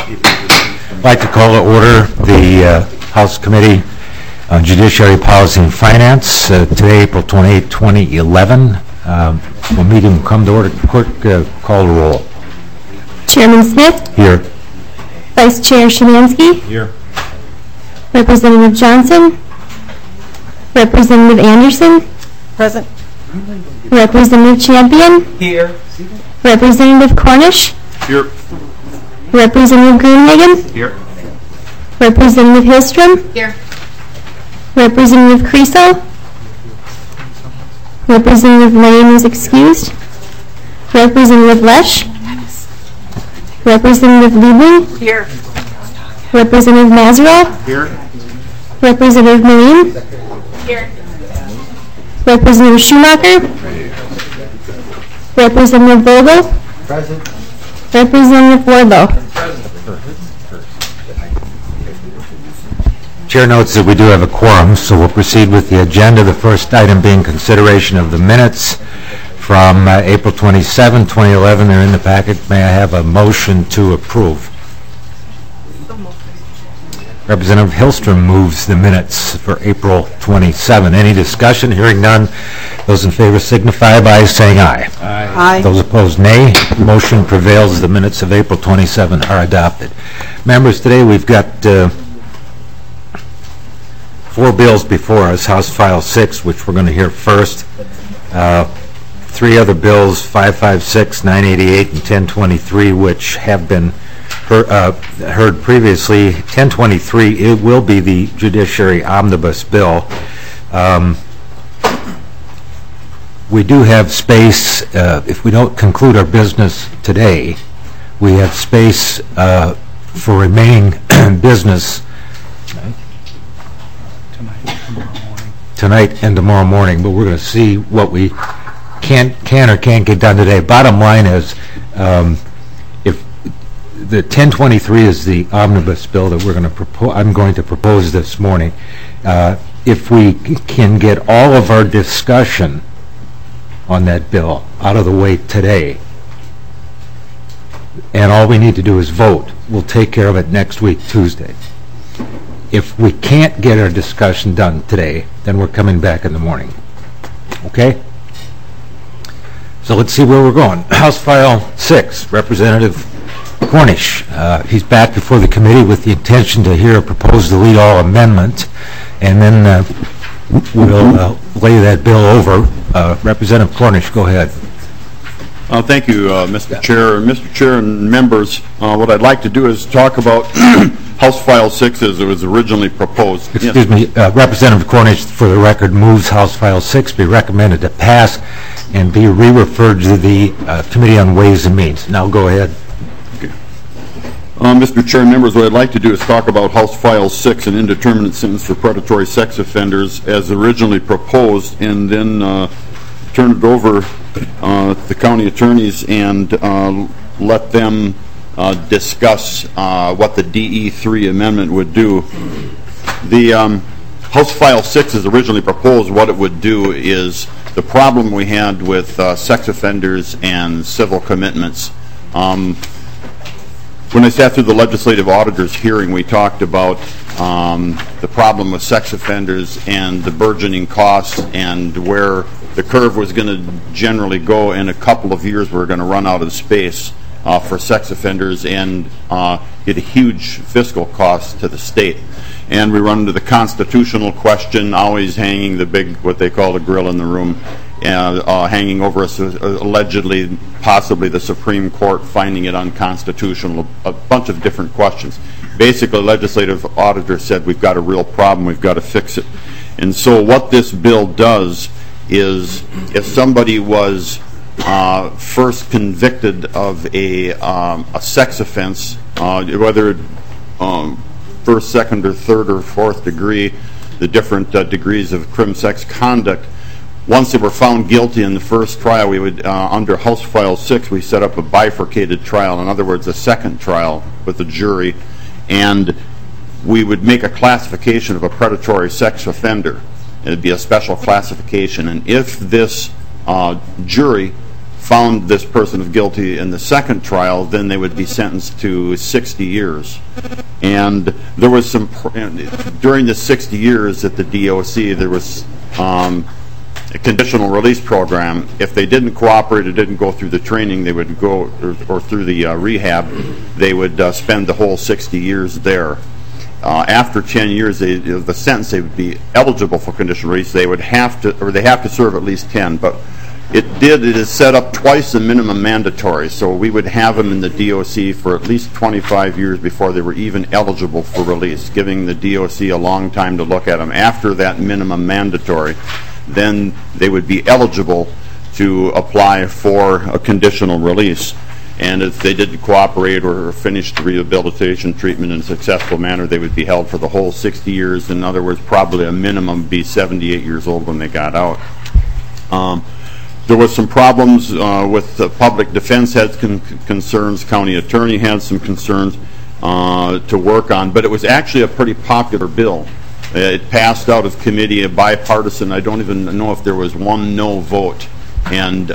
I'd like to call to order the House Committee on Judiciary Policy and Finance, today, April 28, 2011. The meeting will come to order. Clerk, call the roll. Chairman Smith? Here. Vice Chair Szymanski? Here. Representative Johnson? Representative Anderson? Present. Representative Champion? Here. Representative Cornish? Here. Representative Gruenhagen? Here. Representative Hillstrom? Here. Representative Creasel? Representative Lane is excused. Representative Lesh? Representative Liebling? Here. Representative Mazerow? Here. Representative Marine? Here. Representative Schumacher? Representative Vogel? Present. Representative Wardlow? Chair notes that we do have a quorum, so we'll proceed with the agenda. The first item being consideration of the minutes from April 27, 2011. They're in the packet. May I have a motion to approve? Representative Hillstrom moves the minutes for April 27. Any discussion? Hearing none. Those in favor signify by saying aye. Aye. Those opposed, nay. Motion prevails. The minutes of April 27 are adopted. Members, today we've got 4 bills before us. House File 6, which we're going to hear first. 3 other bills, 556, 988, and 1023, which have been heard previously. 1023, it will be the Judiciary Omnibus Bill. We do have space, if we don't conclude our business today, we have space for remaining business tonight and tomorrow morning, but we're going to see what we can or can't get done today. Bottom line is, if the 1023 is the omnibus bill that I'm going to propose this morning. If we can get all of our discussion on that bill out of the way today, and all we need to do is vote, we'll take care of it next week, Tuesday. If we can't get our discussion done today, then we're coming back in the morning. Okay? So let's see where we're going. House File 6, Representative Cornish. He's back before the committee with the intention to hear a proposed delete all amendment, and then we'll lay that bill over. Representative Cornish, go ahead. Thank you, Mr. Chair. Mr. Chair and members, what I'd like to do is talk about House File 6 as it was originally proposed. Excuse me, Representative Cornish, for the record, moves House File 6 be recommended to pass and be re-referred to the Committee on Ways and Means. Now go ahead. Okay. Mr. Chair and members, what I'd like to do is talk about House File 6, an indeterminate sentence for predatory sex offenders, as originally proposed, and then turn it over to the county attorneys and let them discuss what the DE3 amendment would do. The House File 6 as originally proposed, what it would do is the problem we had with sex offenders and civil commitments. When I sat through the legislative auditor's hearing, we talked about the problem with sex offenders and the burgeoning costs and where the curve was going to generally go. In a couple of years we're going to run out of space for sex offenders and get a huge fiscal cost to the state. And we run into the constitutional question, always hanging the big, what they call the grill in the room, hanging over us, allegedly, possibly the Supreme Court finding it unconstitutional, a bunch of different questions. Basically, legislative auditor said we've got a real problem, we've got to fix it. And so what this bill does is if somebody was first convicted of a sex offense, whether first, second, or third, or fourth degree, the different degrees of crim sex conduct, once they were found guilty in the first trial, we would, under House File 6, we set up a bifurcated trial, in other words, a second trial with the jury, and we would make a classification of a predatory sex offender. It would be a special classification, and if this jury found this person guilty in the second trial, then they would be sentenced to 60 years. And there was some, during the 60 years at the DOC, there was a conditional release program. If they didn't cooperate or didn't go through the training, they would go, or through the rehab, they would spend the whole 60 years there. After 10 years, the sentence, they would be eligible for conditional release. They would have to, or they have to serve at least 10. But it is set up twice the minimum mandatory. So we would have them in the DOC for at least 25 years before they were even eligible for release, giving the DOC a long time to look at them. After that minimum mandatory, then they would be eligible to apply for a conditional release. And if they didn't cooperate or finish the rehabilitation treatment in a successful manner, they would be held for the whole 60 years. In other words, probably a minimum be 78 years old when they got out. There was some problems with the public defense had concerns, county attorney had some concerns to work on, but it was actually a pretty popular bill. It passed out of committee, a bipartisan. I don't even know if there was one no vote. And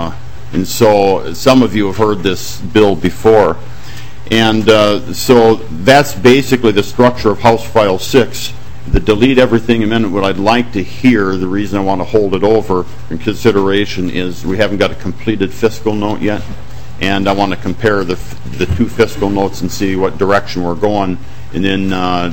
so some of you have heard this bill before. And so that's basically the structure of House File 6. The delete everything amendment, what I'd like to hear, the reason I want to hold it over in consideration is we haven't got a completed fiscal note yet. And I want to compare the two fiscal notes and see what direction we're going, and then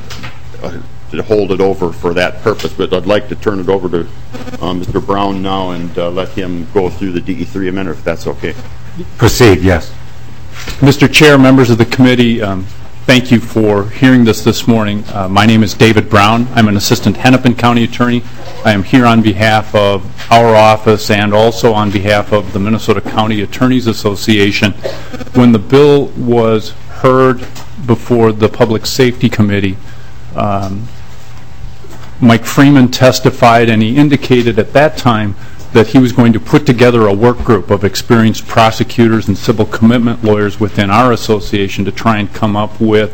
to hold it over for that purpose. But I'd like to turn it over to Mr. Brown now and let him go through the DE3 amendment, if that's okay. Proceed, yes. Mr. Chair, members of the committee, thank you for hearing this morning. My name is David Brown. I'm an assistant Hennepin County attorney. I am here on behalf of our office and also on behalf of the Minnesota County Attorneys Association. When the bill was heard before the Public Safety Committee, Mike Freeman testified, and he indicated at that time that he was going to put together a work group of experienced prosecutors and civil commitment lawyers within our association to try and come up with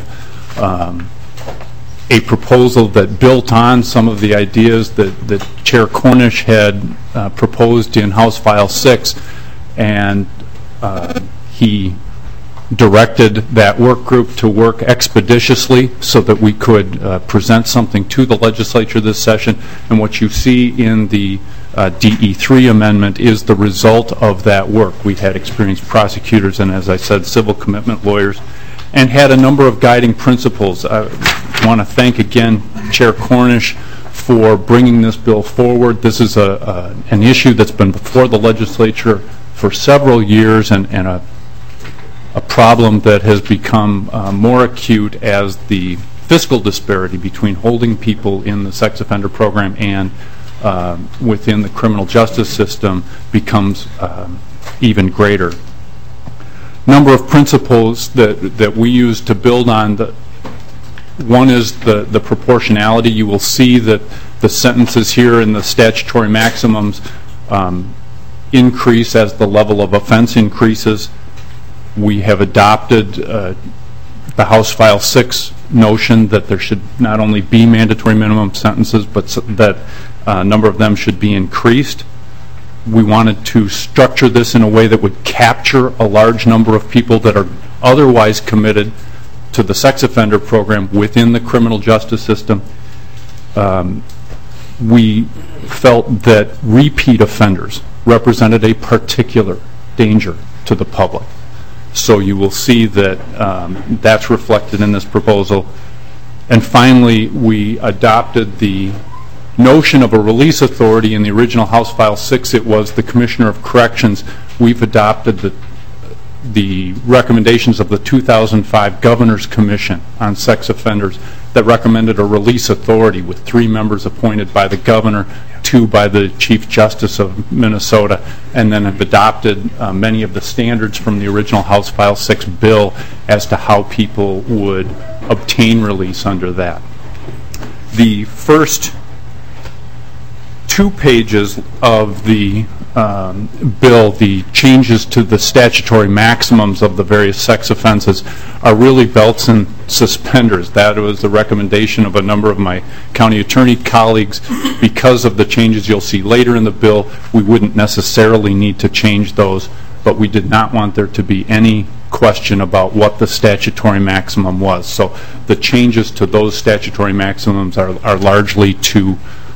a proposal that built on some of the ideas that Chair Cornish had proposed in House File 6, and he directed that work group to work expeditiously so that we could present something to the legislature this session. And what you see in the DE3 amendment is the result of that work. We had experienced prosecutors and, as I said, civil commitment lawyers, and had a number of guiding principles. I want to thank again Chair Cornish for bringing this bill forward. This is an issue that's been before the legislature for several years, and a problem that has become more acute as the fiscal disparity between holding people in the sex offender program and within the criminal justice system becomes even greater. Number of principles that we use to build on. One is the proportionality. You will see that the sentences here in the statutory maximums increase as the level of offense increases. We have adopted the House File 6 notion that there should not only be mandatory minimum sentences, but that a number of them should be increased. We wanted to structure this in a way that would capture a large number of people that are otherwise committed to the sex offender program within the criminal justice system. We felt that repeat offenders represented a particular danger to the public. So you will see that that's reflected in this proposal. And finally, we adopted the notion of a release authority. In the original House File 6, it was the Commissioner of Corrections. We've adopted the recommendations of the 2005 Governor's Commission on Sex Offenders that recommended a release authority with 3 members appointed by the Governor, 2 by the Chief Justice of Minnesota, and then have adopted many of the standards from the original House File 6 bill as to how people would obtain release under that. The first 2 pages of the bill, the changes to the statutory maximums of the various sex offenses are really belts and suspenders. That was the recommendation of a number of my county attorney colleagues. Because of the changes you'll see later in the bill, we wouldn't necessarily need to change those, but we did not want there to be any question about what the statutory maximum was. So the changes to those statutory maximums are largely to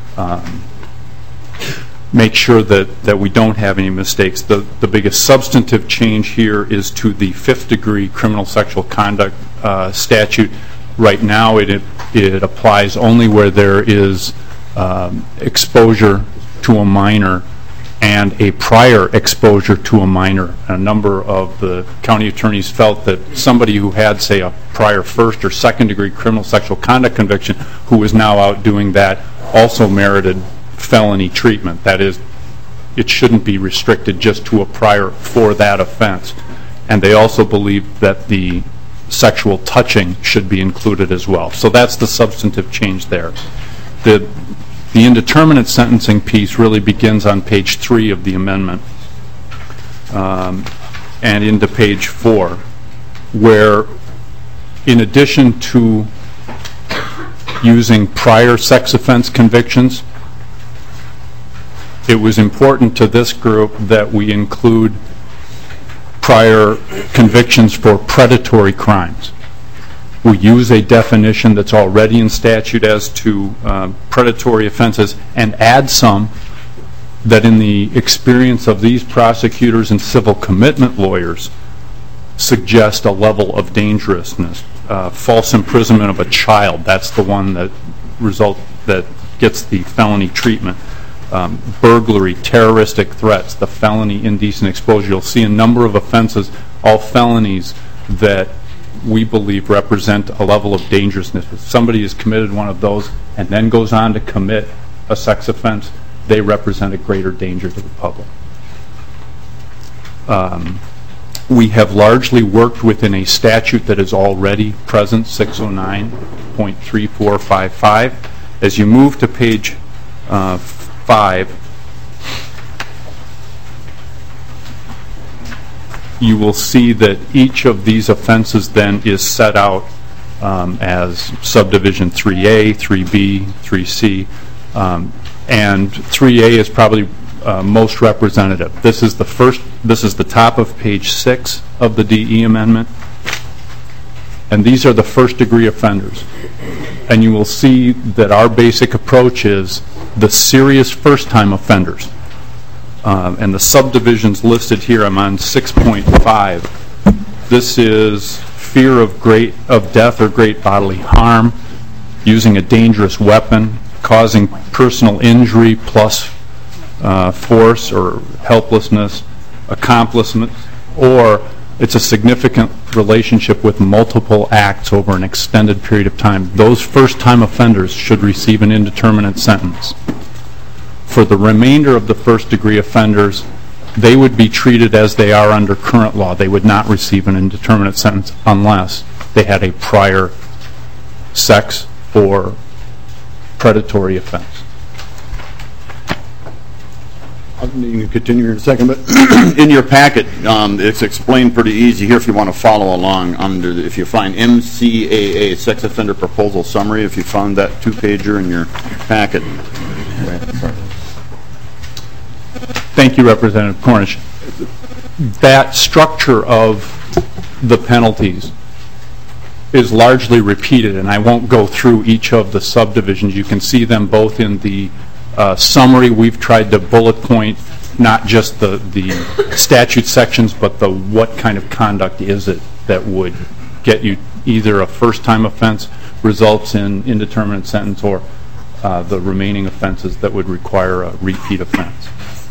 make sure that we don't have any mistakes. The biggest substantive change here is to the 5th degree criminal sexual conduct statute. Right now it applies only where there is exposure to a minor and a prior exposure to a minor. A number of the county attorneys felt that somebody who had, say, a prior 1st or 2nd degree criminal sexual conduct conviction who is now out doing that also merited felony treatment. That is, it shouldn't be restricted just to a prior for that offense. And they also believe that the sexual touching should be included as well. So that's the substantive change there. The indeterminate sentencing piece really begins on page 3 of the amendment and into page 4, where in addition to using prior sex offense convictions, it was important to this group that we include prior convictions for predatory crimes. We use a definition that's already in statute as to predatory offenses and add some that in the experience of these prosecutors and civil commitment lawyers suggest a level of dangerousness. False imprisonment of a child, that's the one that gets the felony treatment. Burglary, terroristic threats, the felony indecent exposure. You'll see a number of offenses, all felonies, that we believe represent a level of dangerousness. If somebody has committed one of those and then goes on to commit a sex offense, they represent a greater danger to the public. We have largely worked within a statute that is already present, 609.3455. As you move to page 5, you will see that each of these offenses then is set out as subdivision 3A, 3B, 3C, and 3A is probably most representative. This is the top of page 6 of the DE amendment, and these are the 1st degree offenders. And you will see that our basic approach is the serious first-time offenders. And the subdivisions listed here, I'm on 6.5. This is fear of death or great bodily harm, using a dangerous weapon, causing personal injury plus force or helplessness, accomplishment, or it's a significant relationship with multiple acts over an extended period of time. Those first-time offenders should receive an indeterminate sentence. For the remainder of the 1st degree offenders, they would be treated as they are under current law. They would not receive an indeterminate sentence unless they had a prior sex or predatory offense. You can continue in a second, but in your packet, it's explained pretty easy here if you want to follow along. If you find MCAA, Sex Offender Proposal Summary, if you found that 2-pager in your packet. Thank you, Representative Cornish. That structure of the penalties is largely repeated, and I won't go through each of the subdivisions. You can see them both in the summary. We've tried to bullet point not just the statute sections, but the what kind of conduct is it that would get you either a first-time offense results in indeterminate sentence or the remaining offenses that would require a repeat offense.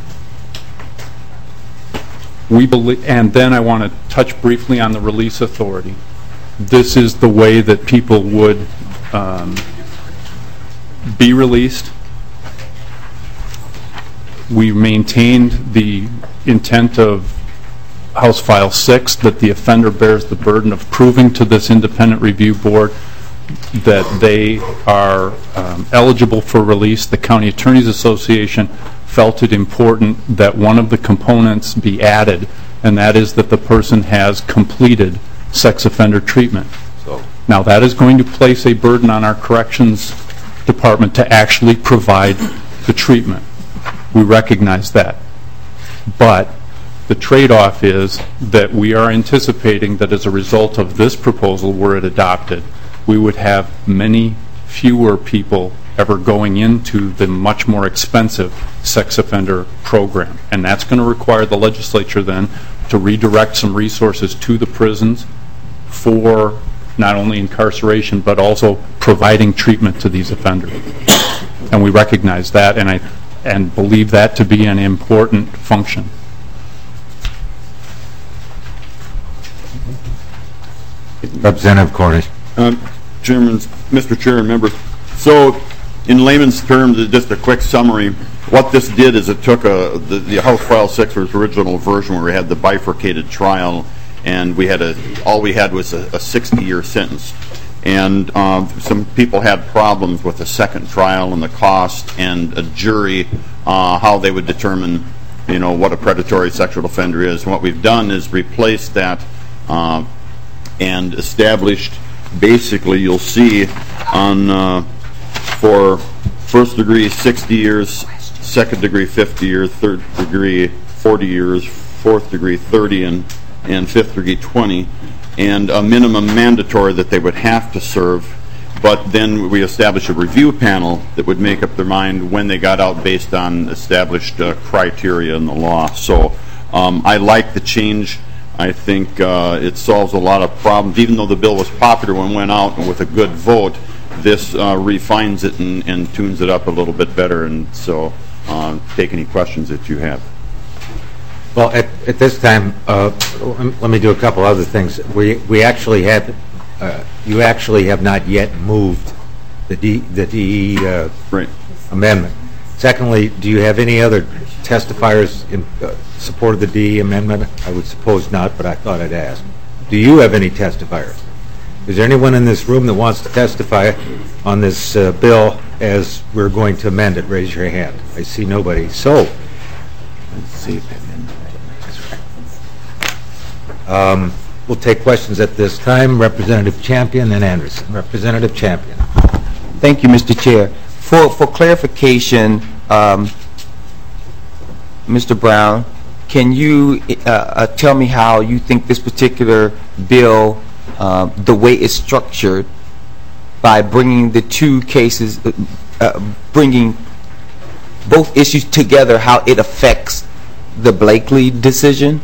We believe, and then I want to touch briefly on the release authority. This is the way that people would be released. We maintained the intent of House File 6 that the offender bears the burden of proving to this independent review board that they are eligible for release. The County Attorneys Association felt it important that one of the components be added, and that is that the person has completed sex offender treatment. Now, that is going to place a burden on our corrections department to actually provide the treatment. We recognize that. But the trade-off is that we are anticipating that as a result of this proposal, were it adopted, we would have many fewer people ever going into the much more expensive sex offender program. And that's going to require the legislature then to redirect some resources to the prisons for not only incarceration but also providing treatment to these offenders. And we recognize that and believe that to be an important function. Representative Cornish. Chairman, Mr. Chair and members, so in layman's terms, just a quick summary, what this did is it took the House File 6's original version where we had the bifurcated trial, and all we had was a 60-year sentence. And some people had problems with the second trial and the cost, and a jury, how they would determine, what a predatory sexual offender is. And what we've done is replaced that and established, basically, you'll see on for first degree 60 years, second degree 50 years, third degree 40 years, fourth degree 30, and fifth degree 20, and a minimum mandatory that they would have to serve. But then we established a review panel that would make up their mind when they got out based on established criteria in the law. So I like the change. I think it solves a lot of problems. Even though the bill was popular when it went out and with a good vote, this refines it and tunes it up a little bit better. And so take any questions that you have. Well, at this time, let me do a couple other things. We actually have, you actually have not yet moved the DE right. amendment. Secondly, do you have any other testifiers in support of the DE amendment? I would suppose not, but I thought I'd ask. Do you have any testifiers? Is there anyone in this room that wants to testify on this bill as we're going to amend it? Raise your hand. I see nobody. So, let's see. We'll take questions at this time. Representative Champion and Anderson. Representative Champion. Thank you, Mr. Chair. For clarification, Mr. Brown, can you tell me how you think this particular bill, the way it's structured, by bringing the two cases, bringing both issues together, how it affects the Blakely decision?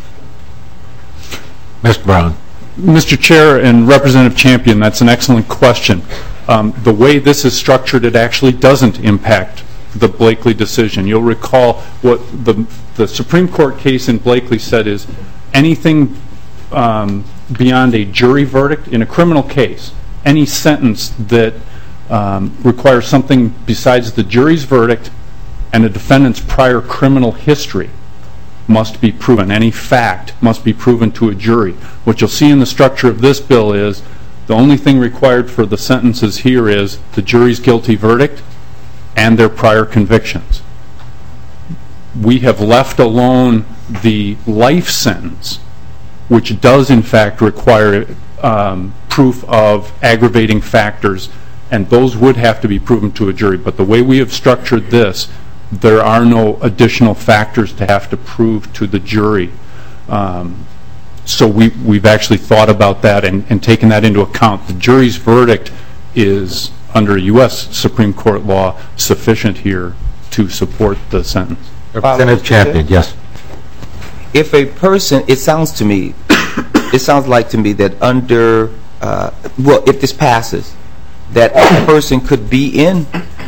Mr. Brown. Mr. Chair and Representative Champion, that's an excellent question. The way this is structured, it actually doesn't impact the Blakely decision. You'll recall what the Supreme Court case in Blakely said is anything beyond a jury verdict in a criminal case, any sentence that requires something besides the jury's verdict and a defendant's prior criminal history must be proven. Any fact must be proven to a jury. What you'll see in the structure of this bill is the only thing required for the sentences here is the jury's guilty verdict and their prior convictions. We have left alone the life sentence, which does in fact require proof of aggravating factors, and those would have to be proven to a jury. But the way we have structured this, there are no additional factors to have to prove to the jury. So we've actually thought about that and taken that into account. The jury's verdict is, under U.S. Supreme Court law, sufficient here to support the sentence. Representative Champion, yes. If a person, it sounds like to me that under, well, if this passes, that a person could be in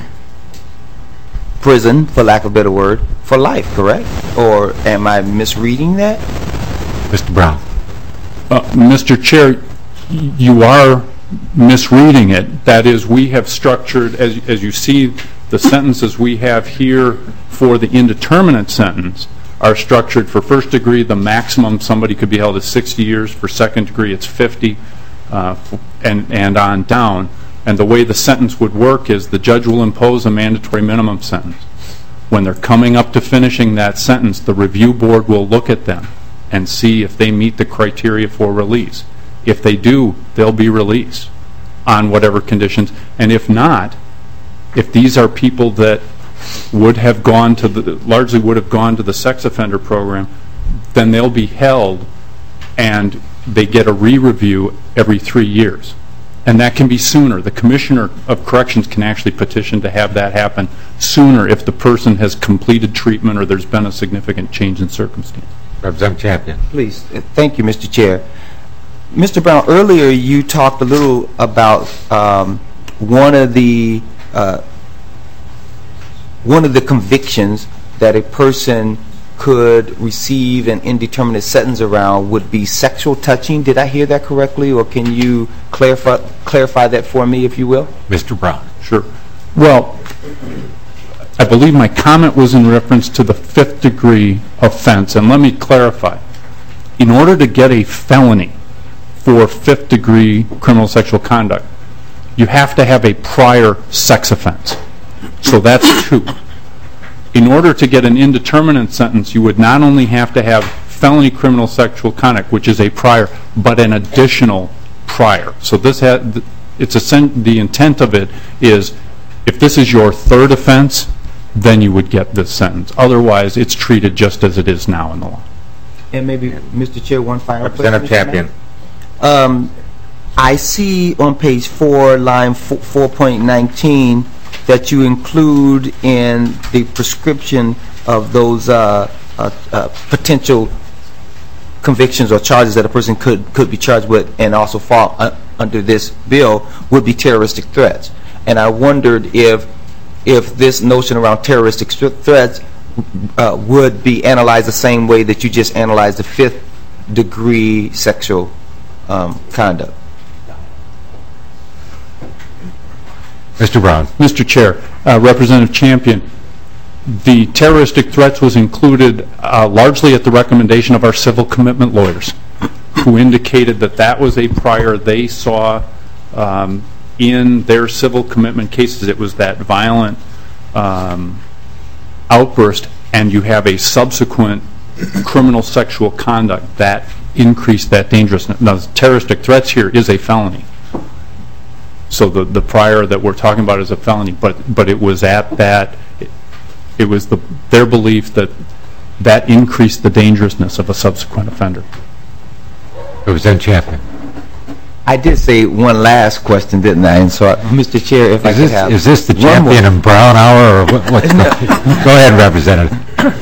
prison, for lack of a better word, for life, correct? Or am I misreading that? Mr. Brown. Mr. Chair, you are misreading it. That is, we have structured, as you see, the sentences we have here for the indeterminate sentence are structured for first degree. The maximum somebody could be held is 60 years. For second degree, it's 50, and on down. And the way the sentence would work is the judge will impose a mandatory minimum sentence. when they're coming up to finishing that sentence, the review board will look at them and see if they meet the criteria for release. If they do, they'll be released on whatever conditions. And if not, if these are people that would have gone to largely would have gone to the sex offender program, then they'll be held and they get a re-review every 3 years. And that can be sooner. The Commissioner of Corrections can actually petition to have that happen sooner if the person has completed treatment or there's been a significant change in circumstance. Representative Champion. Please. Thank you, Mr. Chair. Mr. Brown, earlier you talked a little about one of the convictions that a person could receive an indeterminate sentence around would be sexual touching. Did I hear that correctly, or can you clarify that for me, if you will? Mr. Brown. Sure. Well, I believe my comment was in reference to the 5th degree offense, and let me clarify. In order to get a felony for 5th degree criminal sexual conduct, you have to have a prior sex offense. So that's 2. In order to get an indeterminate sentence, you would not only have to have felony criminal sexual conduct, which is a prior, but an additional prior. So this the intent of it is, if this is your 3rd offense, then you would get this sentence. Otherwise, it's treated just as it is now in the law. And maybe, Mr. Chair, one final question. Representative Champion. I see on page 4, line 4.19, that you include in the prescription of those potential convictions or charges that a person could be charged with and also fall under this bill would be terroristic threats. And I wondered if this notion around terroristic threats would be analyzed the same way that you just analyzed the 5th degree sexual conduct. Mr. Brown. Mr. Chair, Representative Champion, the terroristic threats was included largely at the recommendation of our civil commitment lawyers, who indicated that that was a prior they saw in their civil commitment cases. It was that violent outburst, and you have a subsequent criminal sexual conduct that increased that dangerousness. Now, terroristic threats here is a felony. So the prior that we're talking about is a felony, but it was at that, it was their belief that that increased the dangerousness of a subsequent offender. Representative Champion. I did say one last question, didn't I? And so, Mr. Chair, if I could have... Is this the Champion and Brown hour, or what's no. Go ahead, Representative.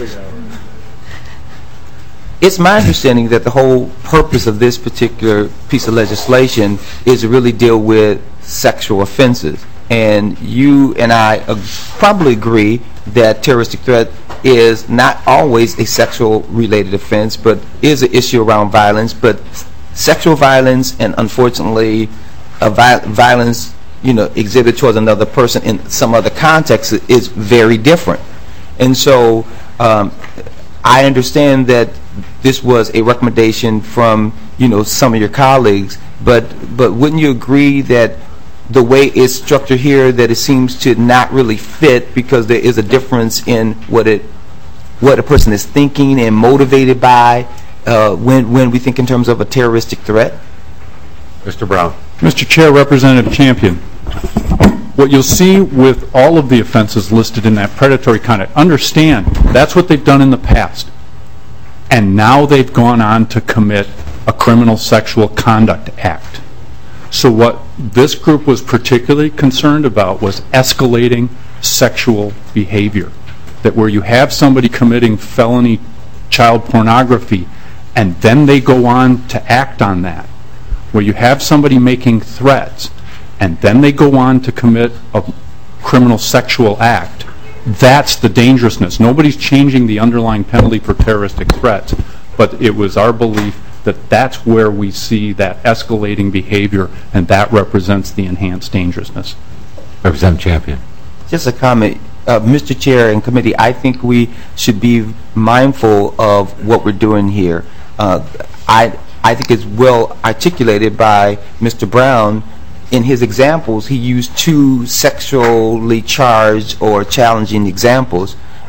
It's my understanding that the whole purpose of this particular piece of legislation is to really deal with sexual offenses. And you and I probably agree that terroristic threat is not always a sexual related offense, but is an issue around violence. But sexual violence and unfortunately violence exhibited towards another person in some other context is very different. And so I understand that this was a recommendation from some of your colleagues, but wouldn't you agree that the way it's structured here, that it seems to not really fit, because there is a difference in what a person is thinking and motivated by when we think in terms of a terroristic threat? Mr. Brown. Mr. Chair, Representative Champion, what you'll see with all of the offenses listed in that predatory conduct, understand that's what they've done in the past. And now they've gone on to commit a criminal sexual conduct act. So what this group was particularly concerned about was escalating sexual behavior. That where you have somebody committing felony child pornography and then they go on to act on that. Where you have somebody making threats and then they go on to commit a criminal sexual act. That's the dangerousness. Nobody's changing the underlying penalty for terroristic threats, but it was our belief that that's where we see that escalating behavior, and that represents the enhanced dangerousness. Representative Champion. Just a comment. Mr. Chair and committee, I think we should be mindful of what we're doing here. I think it's well articulated by Mr. Brown. In his examples, he used 2 sexually charged or challenging examples,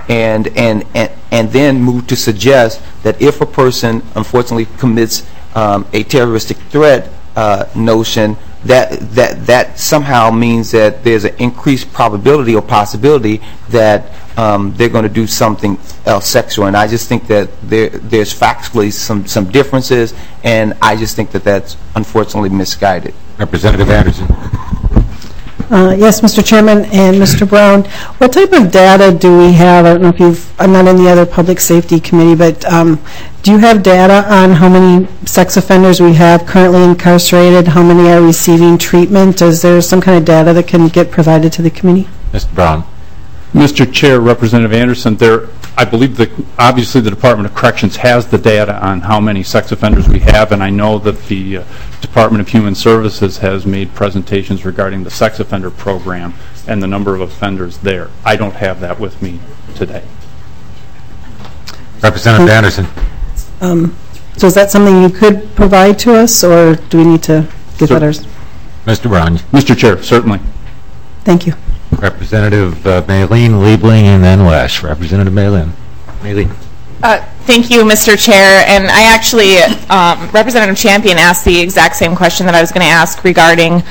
and then move to suggest that if a person unfortunately commits a terroristic threat notion, that somehow means that there's an increased probability or possibility that they're going to do something else sexual. And I just think that there's factually some differences, and I just think that that's unfortunately misguided. Representative Anderson. Yes, Mr. Chairman and Mr. Brown. What type of data do we have? I don't know if I'm not in the other Public Safety Committee, but do you have data on how many sex offenders we have currently incarcerated? How many are receiving treatment? Is there some kind of data that can get provided to the committee? Mr. Brown. Mr. Chair, Representative Anderson, I believe that obviously the Department of Corrections has the data on how many sex offenders we have, and I know that the Department of Human Services has made presentations regarding the sex offender program and the number of offenders there. I don't have that with me today. Representative Anderson. So is that something you could provide to us, or do we need to get letters? Mr. Brown. Mr. Chair, certainly. Thank you. Representative Maylene, Liebling, and then Lesh. Representative Maylene. Thank you, Mr. Chair. And I actually, Representative Champion asked the exact same question that I was going to ask regarding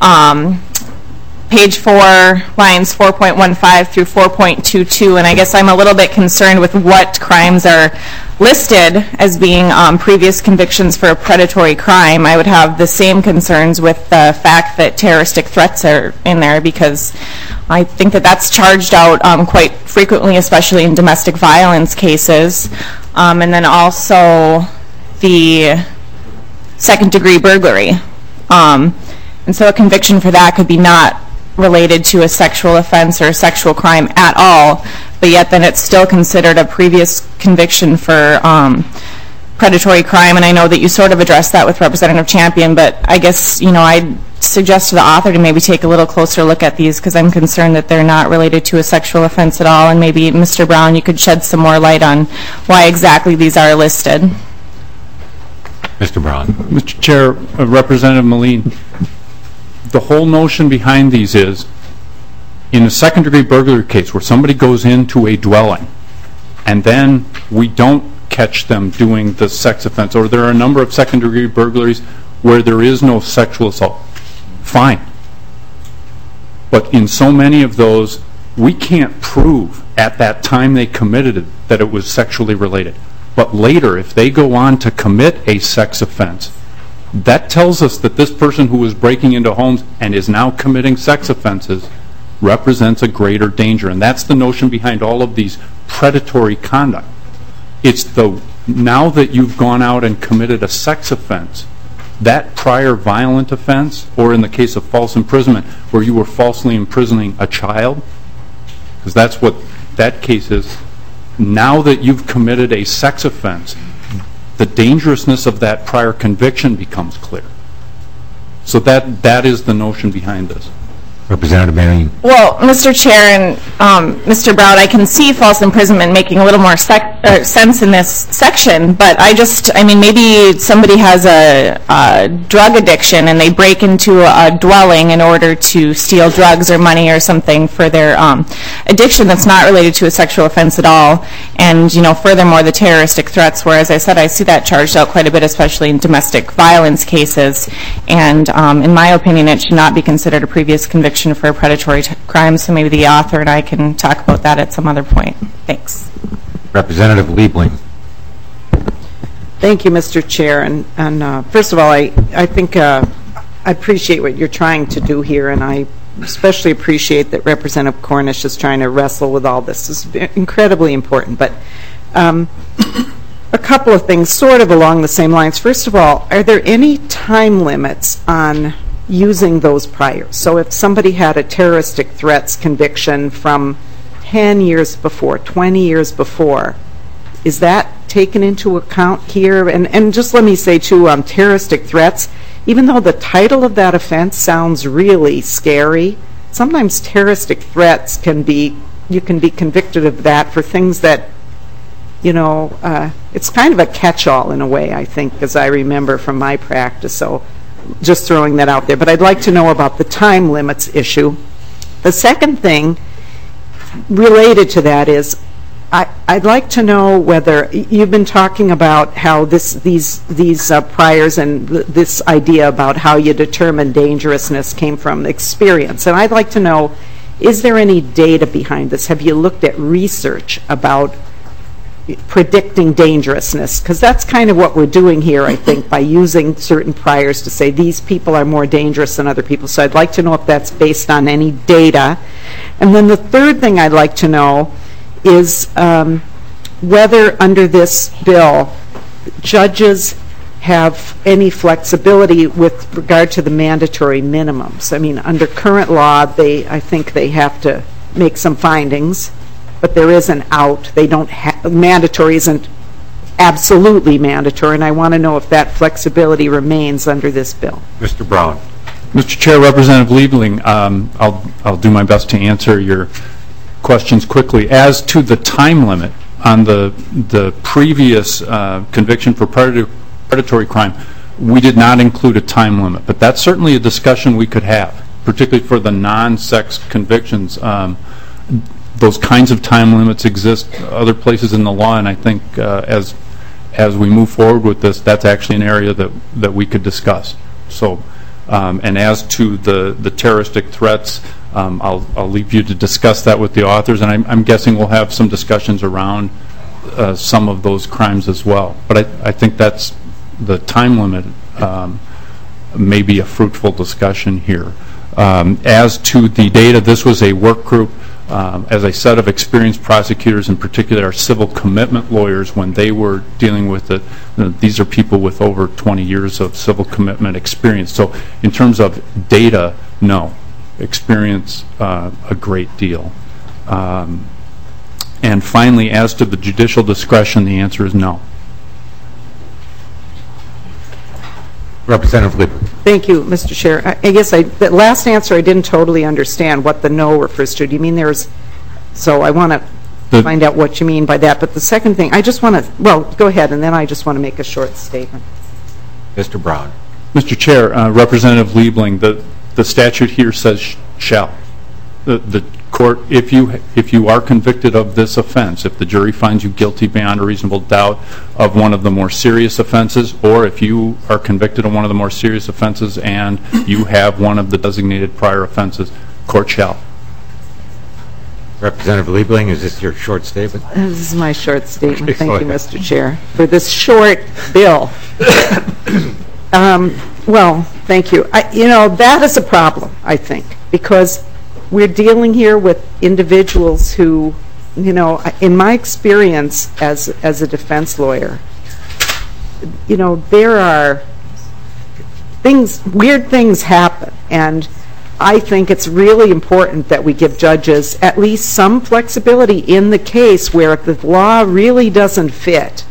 page 4, lines 4.15 through 4.22. And I guess I'm a little bit concerned with what crimes are listed as being previous convictions for a predatory crime. I would have the same concerns with the fact that terroristic threats are in there, because I think that that's charged out quite frequently, especially in domestic violence cases. And then also the second-degree burglary. And so a conviction for that could be not related to a sexual offense or a sexual crime at all, but yet then it's still considered a previous conviction for predatory crime. And I know that you sort of addressed that with Representative Champion, but I guess, I'd suggest to the author to maybe take a little closer look at these, because I'm concerned that they're not related to a sexual offense at all. And maybe, Mr. Brown, you could shed some more light on why exactly these are listed. Mr. Brown. Mr. Chair, Representative Maline, the whole notion behind these is, in a second-degree burglary case where somebody goes into a dwelling and then we don't catch them doing the sex offense, or there are a number of second-degree burglaries where there is no sexual assault, fine. But in so many of those, we can't prove at that time they committed it that it was sexually related. But later, if they go on to commit a sex offense, that tells us that this person who was breaking into homes and is now committing sex offenses represents a greater danger. And that's the notion behind all of these predatory conduct. It's now that you've gone out and committed a sex offense, that prior violent offense, or in the case of false imprisonment, where you were falsely imprisoning a child, because that's what that case is, now that you've committed a sex offense, the dangerousness of that prior conviction becomes clear. So that is the notion behind this. Representative Maylene. Well, Mr. Chair and Mr. Brown, I can see false imprisonment making a little more sense in this section, but maybe somebody has a drug addiction and they break into a dwelling in order to steal drugs or money or something for their addiction that's not related to a sexual offense at all. And, furthermore, the terroristic threats, where, as I said, I see that charged out quite a bit, especially in domestic violence cases. And in my opinion, it should not be considered a previous conviction for a predatory crime, so maybe the author and I can talk about that at some other point. Thanks. Representative Liebling. Thank you, Mr. Chair. And first of all, I think I appreciate what you're trying to do here, and I especially appreciate that Representative Cornish is trying to wrestle with all this. This is incredibly important. But a couple of things sort of along the same lines. First of all, are there any time limits on using those priors? So if somebody had a terroristic threats conviction from 10 years before, 20 years before, is that taken into account here? And just let me say, too, terroristic threats, even though the title of that offense sounds really scary, sometimes terroristic threats you can be convicted of that for things that, it's kind of a catch-all in a way, I think, as I remember from my practice. So just throwing that out there. But I'd like to know about the time limits issue. The second thing related to that is, I'd like to know whether, you've been talking about how these priors and this idea about how you determine dangerousness came from experience. And I'd like to know, is there any data behind this? Have you looked at research about predicting dangerousness? Because that's kind of what we're doing here, I think, by using certain priors to say these people are more dangerous than other people. So I'd like to know if that's based on any data. And then the third thing I'd like to know is whether under this bill judges have any flexibility with regard to the mandatory minimums. I mean, under current law, I think they have to make some findings, but there is an out. They don't mandatory isn't absolutely mandatory, and I want to know if that flexibility remains under this bill. Mr. Brown. Mr. Chair, Representative Liebling, I'll do my best to answer your questions quickly. As to the time limit on the previous conviction for predatory crime, we did not include a time limit, but that's certainly a discussion we could have, particularly for the non-sex convictions. Those kinds of time limits exist other places in the law, and I think as we move forward with this, that's actually an area that we could discuss. So, and as to the terroristic threats, I'll leave you to discuss that with the authors, and I'm guessing we'll have some discussions around some of those crimes as well. But I think that's the time limit may be a fruitful discussion here. As to the data, this was a work group, as I said, of experienced prosecutors, in particular our civil commitment lawyers, when they were dealing with it. These are people with over 20 years of civil commitment experience. So in terms of data, no. Experience, a great deal. And finally, as to the judicial discretion, the answer is no. Representative Liebling. Thank you, Mr. Chair. I guess the last answer I didn't totally understand what the no refers to. Do you mean so I want to find out what you mean by that. But the second thing, I just want to, well, go ahead, and then I just want to make a short statement. Mr. Brown. Mr. Chair, Representative Liebling, the statute here says shall. The court, if you are convicted of this offense, if the jury finds you guilty beyond a reasonable doubt of one of the more serious offenses, or if you are convicted of one of the more serious offenses and you have one of the designated prior offenses, court shall. Representative Liebling, is this your short statement? This is my short statement. Okay, Thank you, Mr. Chair, for this short bill. Well, thank you. That is a problem, I think, because we're dealing here with individuals who, in my experience as a defense lawyer, there are weird things happen, and I think it's really important that we give judges at least some flexibility in the case where the law really doesn't fit.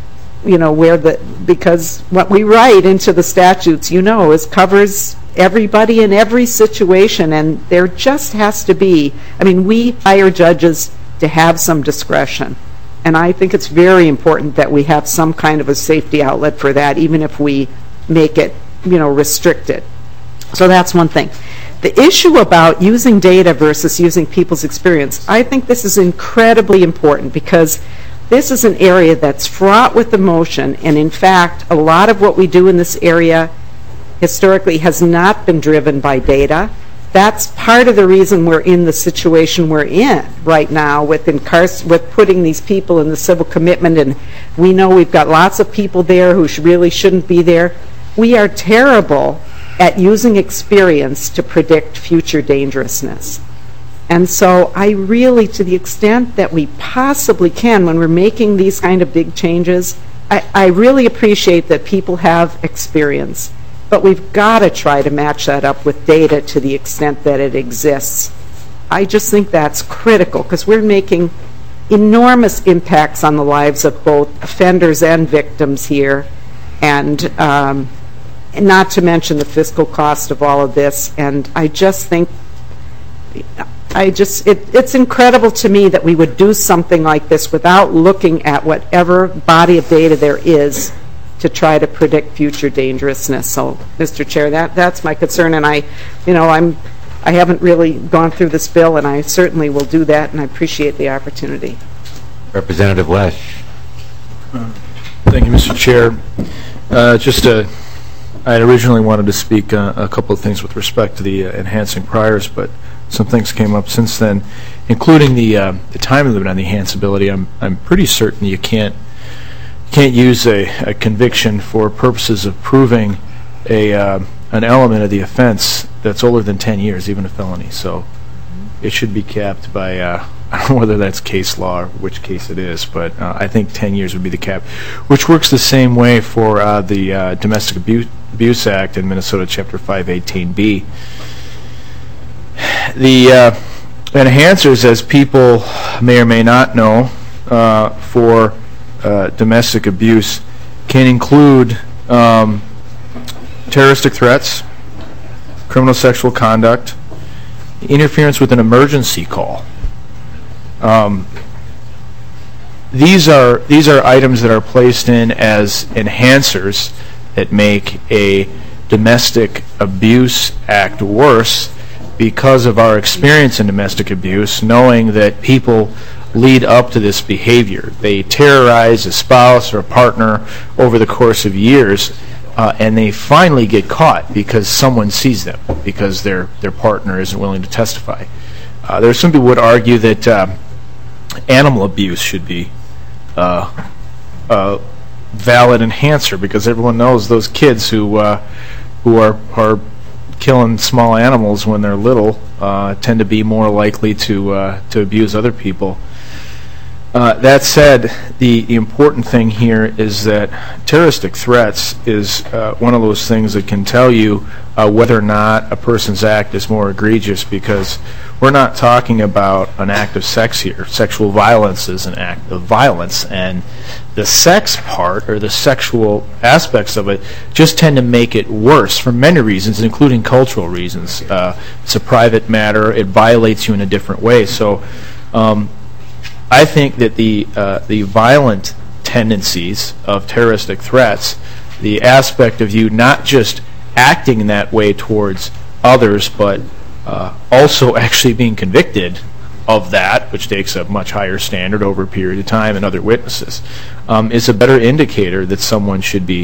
Because what we write into the statutes, covers everybody in every situation, and there just has to be, we hire judges to have some discretion, and I think it's very important that we have some kind of a safety outlet for that, even if we make it, restricted. So that's one thing. The issue about using data versus using people's experience, I think this is incredibly important, because this is an area that's fraught with emotion, and in fact, a lot of what we do in this area historically has not been driven by data. That's part of the reason we're in the situation we're in right now with putting these people in the civil commitment, and we know we've got lots of people there who really shouldn't be there. We are terrible at using experience to predict future dangerousness. And so I really, to the extent that we possibly can when we're making these kind of big changes, I really appreciate that people have experience. But we've got to try to match that up with data to the extent that it exists. I just think that's critical, because we're making enormous impacts on the lives of both offenders and victims here, and not to mention the fiscal cost of all of this. And I just think it's incredible to me that we would do something like this without looking at whatever body of data there is to try to predict future dangerousness. So, Mr. Chair, that's my concern, and I haven't really gone through this bill, and I certainly will do that, and I appreciate the opportunity. Representative Lesh. Thank you, Mr. Chair. I originally wanted to speak a couple of things with respect to the enhancing priors, but some things came up since then, including the time limit on the enhanceability. I'm pretty certain you can't use a conviction for purposes of proving an element of the offense that's older than 10 years, even a felony. So it should be capped by, I don't know whether that's case law or which case it is, but I think 10 years would be the cap, which works the same way for the Domestic Abuse Act in Minnesota, Chapter 518B. The enhancers, as people may or may not know, for domestic abuse can include terroristic threats, criminal sexual conduct, interference with an emergency call. These are items that are placed in as enhancers that make a domestic abuse act worse because of our experience in domestic abuse, knowing that people lead up to this behavior. They terrorize a spouse or a partner over the course of years, and they finally get caught because someone sees them, because their partner isn't willing to testify. There are some people who would argue that animal abuse should be a valid enhancer, because everyone knows those kids who are killing small animals when they're little tend to be more likely to abuse other people. That said, the important thing here is that terroristic threats is one of those things that can tell you whether or not a person's act is more egregious, because we're not talking about an act of sex here. Sexual violence is an act of violence, and the sex part, or the sexual aspects of it, just tend to make it worse for many reasons, including cultural reasons. It's a private matter. It violates you in a different way. So I think that the violent tendencies of terroristic threats, the aspect of you not just acting in that way towards others, but also actually being convicted of that, which takes a much higher standard over a period of time and other witnesses, is a better indicator that someone should be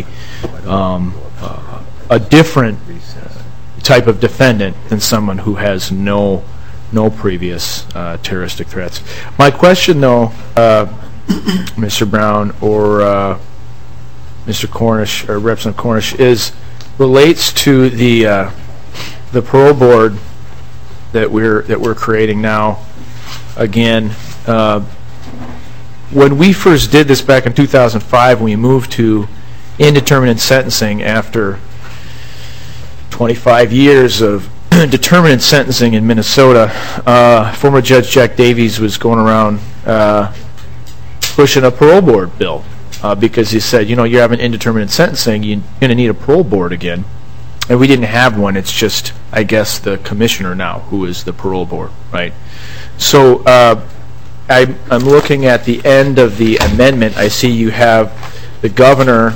a different type of defendant than someone who has no previous terroristic threats. My question, though, Mr. Brown or Mr. Cornish or Representative Cornish, relates to the parole board that we're creating now. Again, when we first did this back in 2005, we moved to indeterminate sentencing after 25 years of determinate sentencing in Minnesota. Former Judge Jack Davies was going around pushing a parole board bill because he said, you're having indeterminate sentencing, you're going to need a parole board again. And we didn't have one. It's just, I guess, the commissioner now who is the parole board, right? So I'm looking at the end of the amendment. I see you have the governor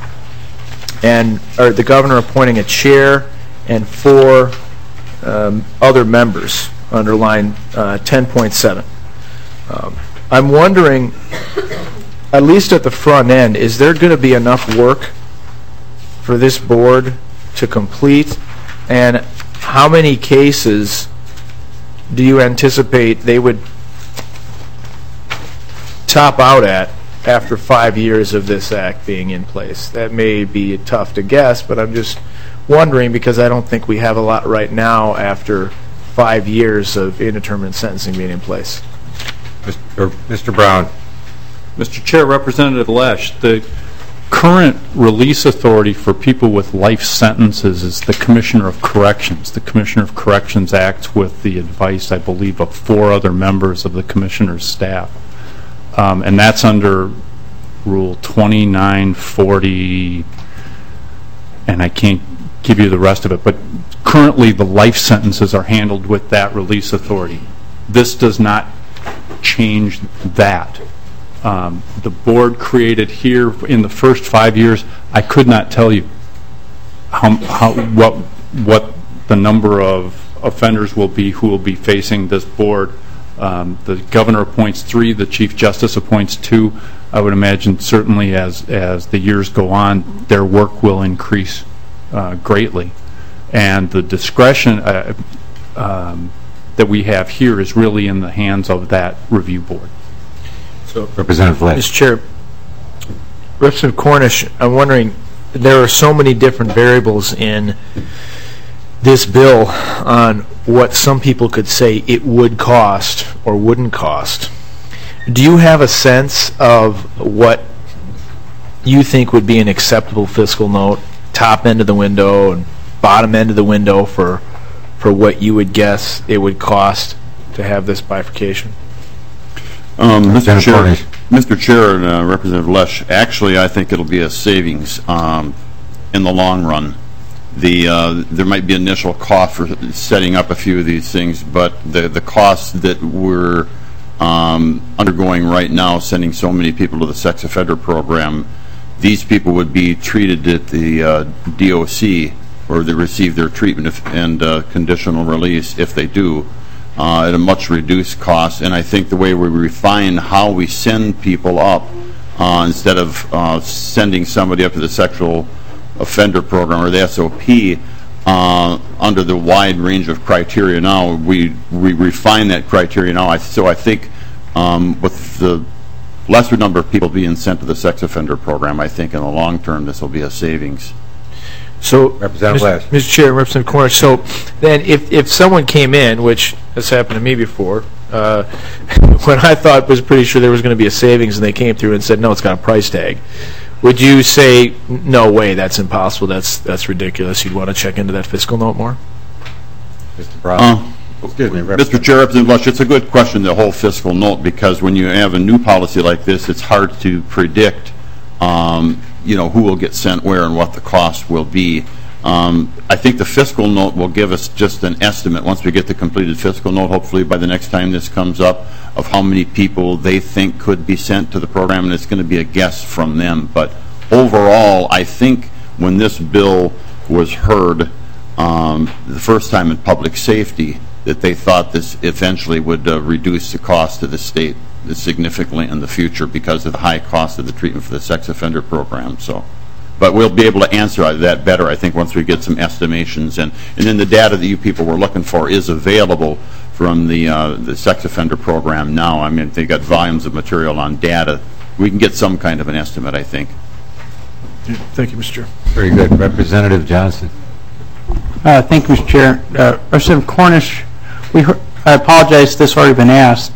the governor appointing a chair and 4 other members under line 10.7. I'm wondering, at least at the front end, is there going to be enough work for this board to complete, and how many cases do you anticipate they would top out at after 5 years of this act being in place? That may be tough to guess, but I'm just wondering, because I don't think we have a lot right now after 5 years of indeterminate sentencing being in place. Mr. Brown. Mr. Chair, Representative Lesh, the current release authority for people with life sentences is the Commissioner of Corrections. The Commissioner of Corrections acts with the advice, I believe, of 4 other members of the Commissioner's staff. And that's under Rule 2940, and I can't give you the rest of it, but currently the life sentences are handled with that release authority. This does not change that. The board created here in the first 5 years, I could not tell you what the number of offenders will be who will be facing this board The governor appoints 3, the Chief Justice appoints 2. I would imagine certainly as the years go on, their work will increase greatly. And the discretion that we have here is really in the hands of that review board. So, Representative Lesh. Mr. Chair, Representative Cornish, I'm wondering, there are so many different variables in this bill on what some people could say it would cost or wouldn't cost. Do you have a sense of what you think would be an acceptable fiscal note, top end of the window and bottom end of the window for what you would guess it would cost to have this bifurcation? Mr. Chair and Representative Lesh, actually I think it'll be a savings in the long run. There might be initial cost for setting up a few of these things, but the costs that we're undergoing right now, sending so many people to the sex offender program, these people would be treated at the DOC, where they receive their treatment and conditional release if they do, at a much reduced cost. And I think the way we refine how we send people up, instead of sending somebody up to the sexual offender program or the SOP, under the wide range of criteria now, we refine that criteria now. So I think with the lesser number of people being sent to the sex offender program, I think in the long term this will be a savings. So, Representative Lesh. Mr. Chair, Representative Cornish, so then if someone came in, which has happened to me before, when I thought was pretty sure there was going to be a savings and they came through and said, no, it's got a price tag, would you say, no way, that's impossible, that's ridiculous, you'd want to check into that fiscal note more? Mr. Brown. Excuse me, Mr. Chair, Representative Lesh, it's a good question, the whole fiscal note, because when you have a new policy like this, it's hard to predict who will get sent where and what the cost will be. I think the fiscal note will give us just an estimate once we get the completed fiscal note, hopefully by the next time this comes up, of how many people they think could be sent to the program, and it's going to be a guess from them. But overall, I think when this bill was heard the first time in public safety, that they thought this eventually would reduce the cost to the state significantly in the future because of the high cost of the treatment for the sex offender program. So, but we'll be able to answer that better, I think, once we get some estimations. And then the data that you people were looking for is available from the sex offender program now. I mean, they got volumes of material on data. We can get some kind of an estimate, I think. Thank you, Mr. Chair. Very good. Representative Johnson. Thank you, Mr. Chair. Representative Cornish, I apologize if this has already been asked,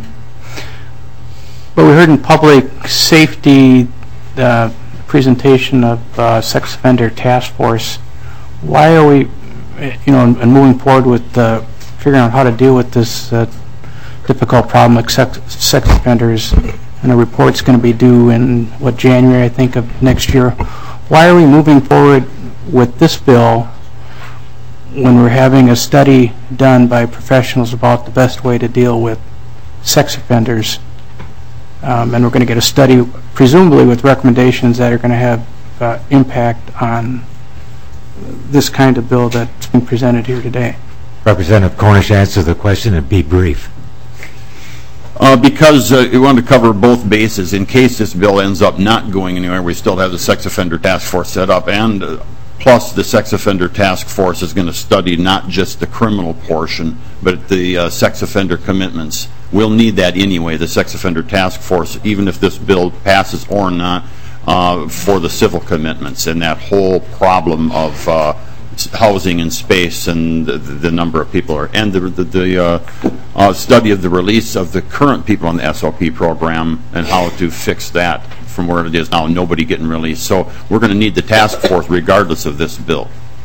but we heard in public safety the presentation of sex offender task force. Why are we, and moving forward with figuring out how to deal with this difficult problem of sex offenders, and a report's going to be due in, January, I think, of next year. Why are we moving forward with this bill when we're having a study done by professionals about the best way to deal with sex offenders? And we're going to get a study, presumably with recommendations that are going to have impact on this kind of bill that's been presented here today. Representative Cornish, answer the question and be brief. Because we want to cover both bases. In case this bill ends up not going anywhere, we still have the sex offender task force set up, and plus the sex offender task force is going to study not just the criminal portion, but the sex offender commitments. We'll need that anyway, the sex offender task force, even if this bill passes or not, for the civil commitments and that whole problem of housing and space and the number of people, and the study of the release of the current people on the SOP program and how to fix that from where it is now, nobody getting released. So we're going to need the task force regardless of this bill.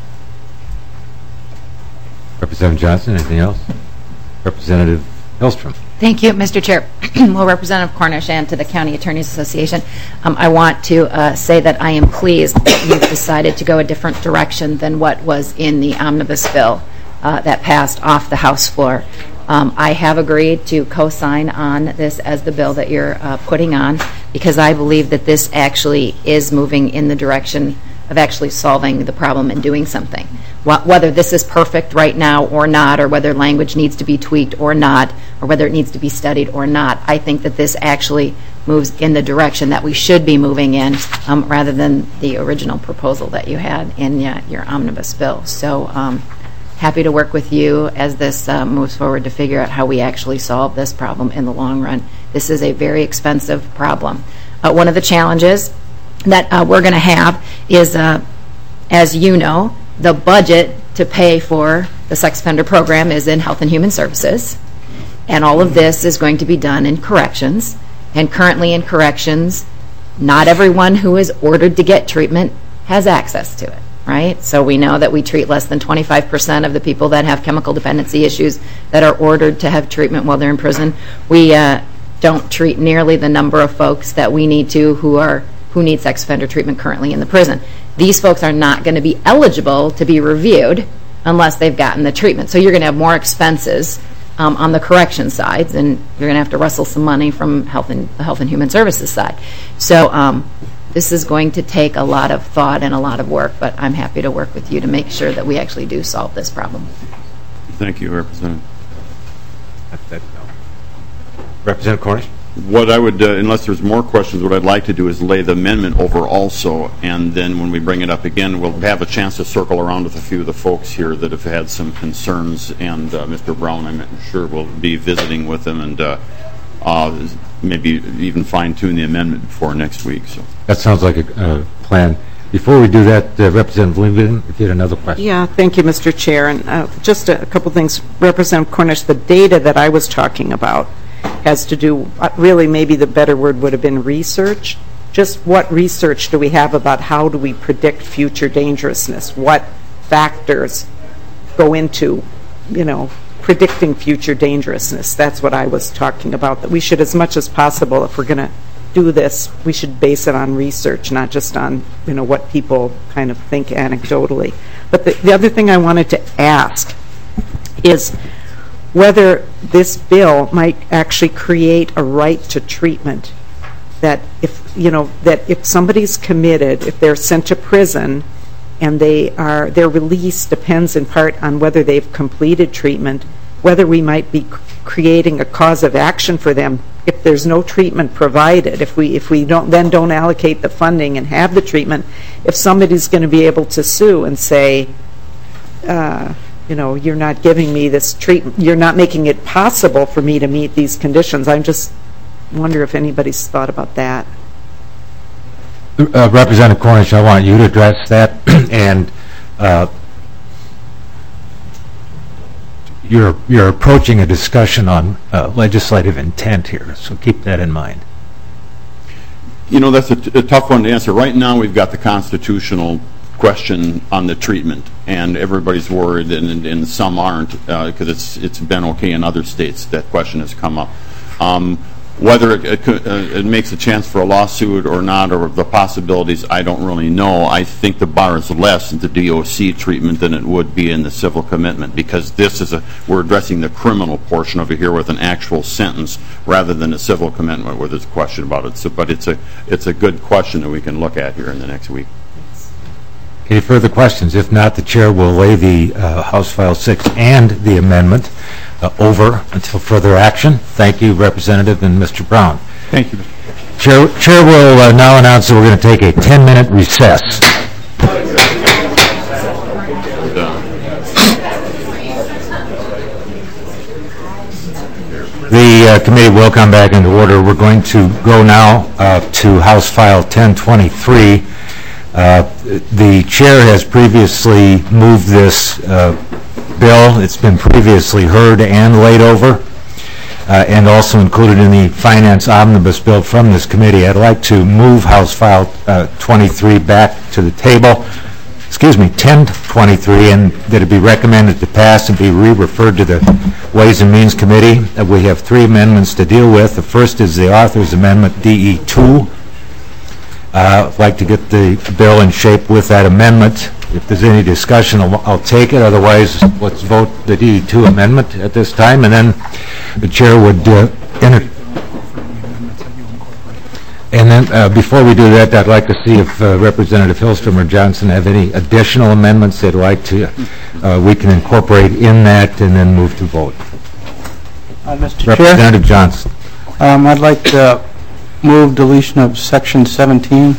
Representative Johnson, anything else? Representative Hillstrom. Thank you, Mr. Chair. Well, Representative Cornish and to the County Attorneys Association, I want to say that I am pleased that you've decided to go a different direction than what was in the omnibus bill that passed off the House floor. I have agreed to co-sign on this as the bill that you're putting on, because I believe that this actually is moving in the direction of actually solving the problem and doing something. whether this is perfect right now or not, or whether language needs to be tweaked or not, or whether it needs to be studied or not. I think that this actually moves in the direction that we should be moving in, rather than the original proposal that you had in your omnibus bill. So happy to work with you as this moves forward to figure out how we actually solve this problem in the long run. This is a very expensive problem. One of the challenges that we're going to have is, as you know, the budget to pay for the sex offender program is in Health and Human Services, and all of this is going to be done in corrections. And currently in corrections, not everyone who is ordered to get treatment has access to it, right? So we know that we treat less than 25% of the people that have chemical dependency issues that are ordered to have treatment while they're in prison. We don't treat nearly the number of folks that we need to who need sex offender treatment currently in the prison. These folks are not going to be eligible to be reviewed unless they've gotten the treatment. So you're going to have more expenses on the correction sides, and you're going to have to wrestle some money from the Health and Human Services side. So this is going to take a lot of thought and a lot of work, but I'm happy to work with you to make sure that we actually do solve this problem. Thank you, Representative. Representative Cornish? What I would, unless there's more questions, what I'd like to do is lay the amendment over also, and then when we bring it up again, we'll have a chance to circle around with a few of the folks here that have had some concerns, and Mr. Brown, I'm sure, will be visiting with them and maybe even fine-tune the amendment before next week. So that sounds like a plan. Before we do that, Representative Levin, if you had another question. Yeah, thank you, Mr. Chair. And just a couple things. Representative Cornish, the data that I was talking about has to do, really maybe the better word would have been research. Just what research do we have about how do we predict future dangerousness? What factors go into, predicting future dangerousness? That's what I was talking about, that we should, as much as possible, if we're going to do this, we should base it on research, not just on, what people kind of think anecdotally. But the other thing I wanted to ask is whether this bill might actually create a right to treatment, that if somebody's committed, if they're sent to prison and their release depends in part on whether they've completed treatment, whether we might be creating a cause of action for them if there's no treatment provided, if we don't allocate the funding and have the treatment, if somebody's going to be able to sue and say, you're not giving me this treatment, you're not making it possible for me to meet these conditions. I just wonder if anybody's thought about that. Representative Cornish, I want you to address that, and you're approaching a discussion on legislative intent here, so keep that in mind. That's a tough one to answer. Right now we've got the constitutional question on the treatment, and everybody's worried, and some aren't, because it's been okay in other states. That question has come up. Whether it makes a chance for a lawsuit or not, or the possibilities, I don't really know. I think the bar is less in the DOC treatment than it would be in the civil commitment, because we're addressing the criminal portion over here with an actual sentence rather than a civil commitment where there's a question about it. So, but it's a good question that we can look at here in the next week. Any further questions? If not, the chair will lay the House File 6 and the amendment over until further action. Thank you, Representative, and Mr. Brown. Thank you. Chair will now announce that we're going to take a 10-minute recess. The committee will come back into order. We're going to go now to House File 1023. The chair has previously moved this bill. It's been previously heard and laid over, and also included in the Finance Omnibus Bill from this committee. I'd like to move House File 23 back to the table, 1023, and that it be recommended to pass and be re-referred to the Ways and Means Committee. We have three amendments to deal with. The first is the author's amendment, DE2. I'd like to get the bill in shape with that amendment. If there's any discussion, I'll take it. Otherwise, let's vote the DE2 amendment at this time, and then the chair would And then, before we do that, I'd like to see if Representative Hillstrom or Johnson have any additional amendments they'd like to, we can incorporate in that and then move to vote. Mr. Chair, Representative Johnson. I'd like to move deletion of section 17.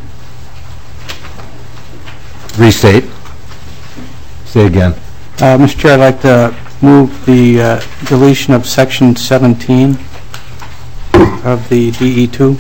Restate. Say again. Mr. Chair, I'd like to move the deletion of section 17 of the DE2.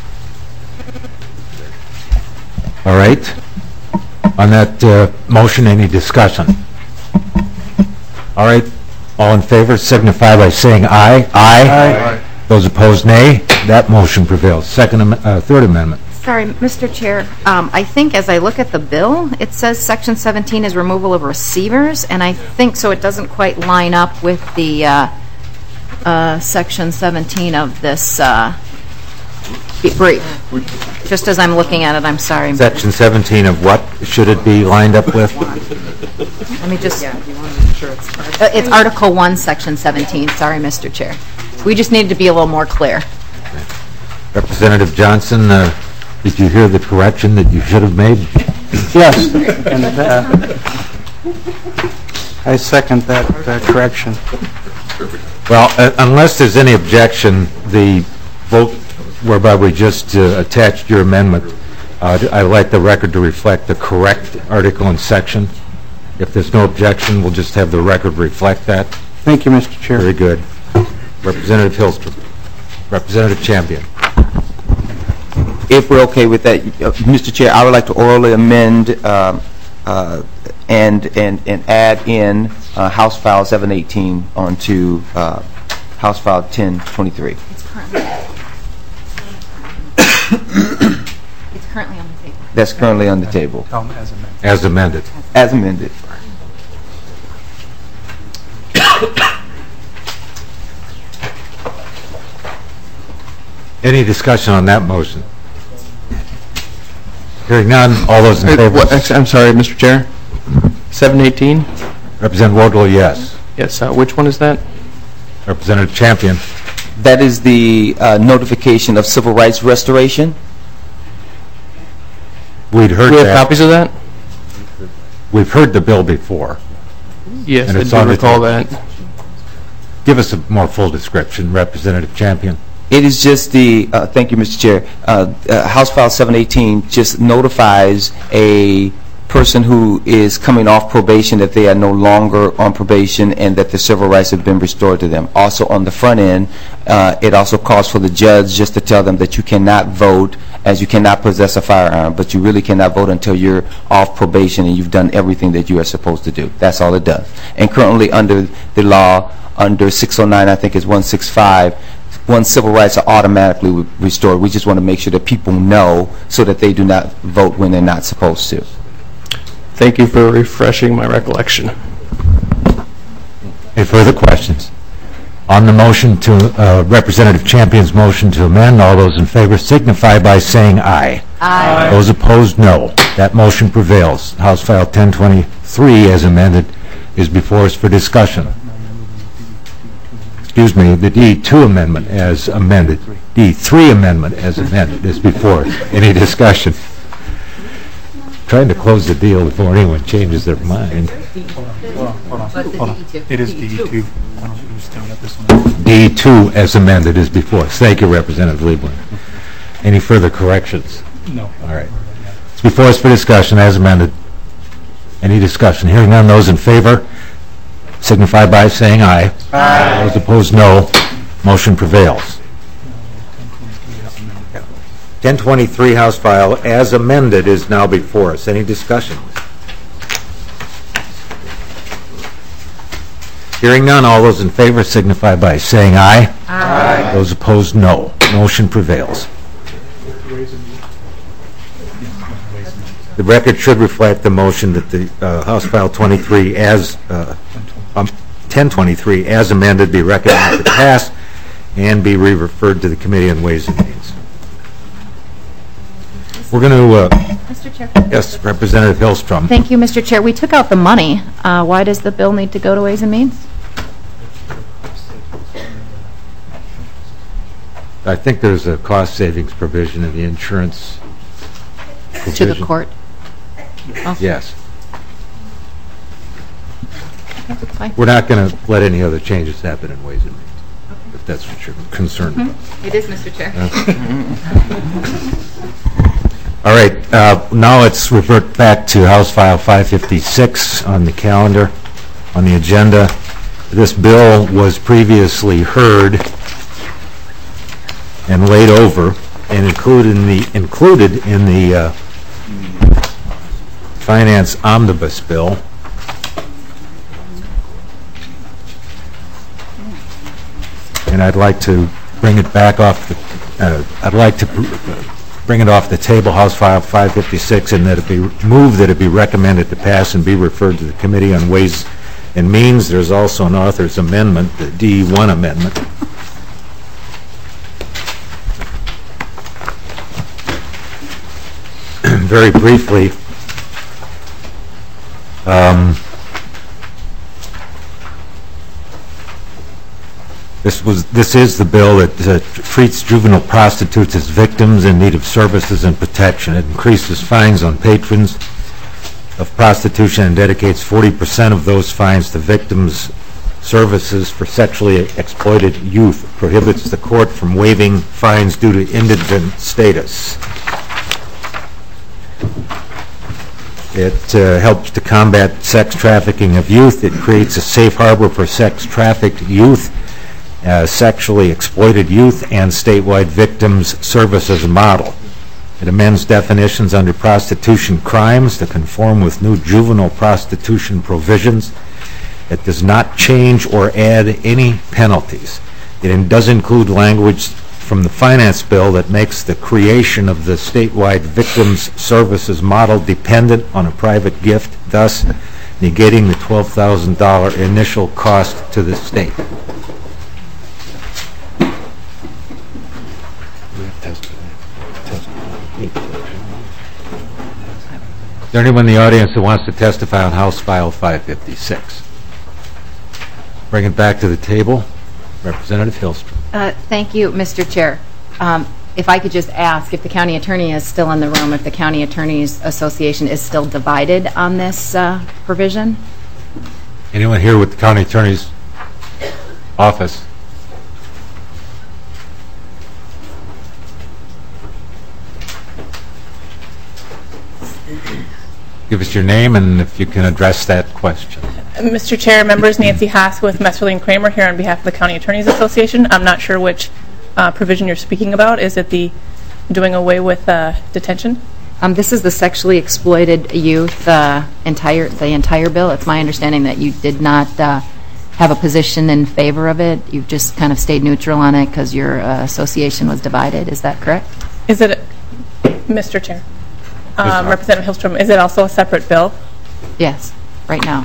All right. On that motion, any discussion? All right. All in favor signify by saying aye. Aye. Those opposed, nay. That motion prevails. Third amendment. Sorry, Mr. Chair, I think as I look at the bill, it says section 17 is removal of receivers, and I think so it doesn't quite line up with the section 17 of this brief. Just as I'm looking at it, I'm sorry. Section 17 of what should it be lined up with? Let me just... It's Article 1, Section 17. Sorry, Mr. Chair. We just needed to be a little more clear. Representative Johnson, did you hear the correction that you should have made? Yes. And I second that correction. Well, unless there's any objection, the vote whereby we just attached your amendment, I'd like the record to reflect the correct article and section. If there's no objection, we'll just have the record reflect that. Thank you, Mr. Chair. Very good. Representative Hillstrom. Representative Champion. If we're okay with that, Mr. Chair, I would like to orally amend and add in House File 718 onto House File 1023. It's currently on the table. That's currently on the table. As amended. As amended. Any discussion on that motion? Hearing none, all those in favor? I'm sorry, Mr. Chair. 718? Representative Wardlow, yes. Yes, which one is that? Representative Champion. That is the notification of civil rights restoration. We'd heard Do we have that. copies of that? We've heard the bill before. Yes, And I it's do on the recall table. that. Give us a more full description, Representative Champion. It is just the, thank you, Mr. Chair, House File 718 just notifies a person who is coming off probation that they are no longer on probation and that the civil rights have been restored to them. Also on the front end, it also calls for the judge just to tell them that you cannot vote as you cannot possess a firearm, but you really cannot vote until you're off probation and you've done everything that you are supposed to do. That's all it does. And currently under the law, under 609, I think it's 165, once civil rights are automatically restored, we just want to make sure that people know so that they do not vote when they're not supposed to. Thank you for refreshing my recollection. Any further questions? On the motion to, Representative Champion's motion to amend, all those in favor signify by saying aye. Aye. Those opposed, no. That motion prevails. House File 1023, as amended, is before us for discussion. Excuse me, the D2 amendment as amended. D3 amendment as amended is before us. Any discussion? Trying to close the deal before anyone changes their mind. It is DE2. D2 as amended is before us. Thank you, Representative Liebling. Any further corrections? No. All right. It's before us for discussion as amended. Any discussion? Hearing none, those in favor signify by saying aye. Aye. Those opposed, no. Motion prevails. 1023 House File as amended is now before us. Any discussion? Hearing none, all those in favor signify by saying aye. Aye. Those opposed, no. Motion prevails. The record should reflect the motion that the House File 23 as 1023 as amended be recognized to pass and be re-referred to the Committee on Ways and Means. We're going to... Mr. Chair. Yes, Representative Hillstrom. Thank you, Mr. Chair. We took out the money. Why does the bill need to go to Ways and Means? I think there's a cost savings provision in the insurance To the court? Yes. Fine. We're not going to let any other changes happen in Ways and Means, if that's what you're concerned about. It is, Mr. Chair. All right, now let's revert back to House File 556 on the calendar, on the agenda. This bill was previously heard and laid over and included in the Finance Omnibus Bill. And I'd like to bring it back off bring it off the table, House File 556, and that it be moved that it be recommended to pass and be referred to the Committee on Ways and Means. There's also an author's amendment, the D1 amendment. Very briefly, this is the bill that treats juvenile prostitutes as victims in need of services and protection. It increases fines on patrons of prostitution and dedicates 40% of those fines to victims' services for sexually exploited youth. It prohibits the court from waiving fines due to indigent status. It helps to combat sex trafficking of youth. It creates a safe harbor for sex-trafficked youth, sexually exploited youth, and statewide victims services model. It amends definitions under prostitution crimes to conform with new juvenile prostitution provisions. It does not change or add any penalties. It does include language from the Finance Bill that makes the creation of the statewide victims services model dependent on a private gift, thus negating the $12,000 initial cost to the state. Is there anyone in the audience that wants to testify on House File 556? Bring it back to the table. Representative Hillstrom. Thank you, Mr. Chair. If I could just ask if the county attorney is still in the room, if the County Attorneys Association is still divided on this provision? Anyone here with the county attorney's office? Give us your name and if you can address that question. Mr. Chair, members, Nancy Haas with Messerly and Kramer here on behalf of the County Attorneys Association. I'm not sure which provision you're speaking about. Is it the doing away with detention? This is the sexually exploited youth, the entire bill. It's my understanding that you did not have a position in favor of it. You've just kind of stayed neutral on it because your association was divided. Is that correct? Is it, Mr. Chair? Representative Hillstrom, is it also a separate bill? Yes, right now.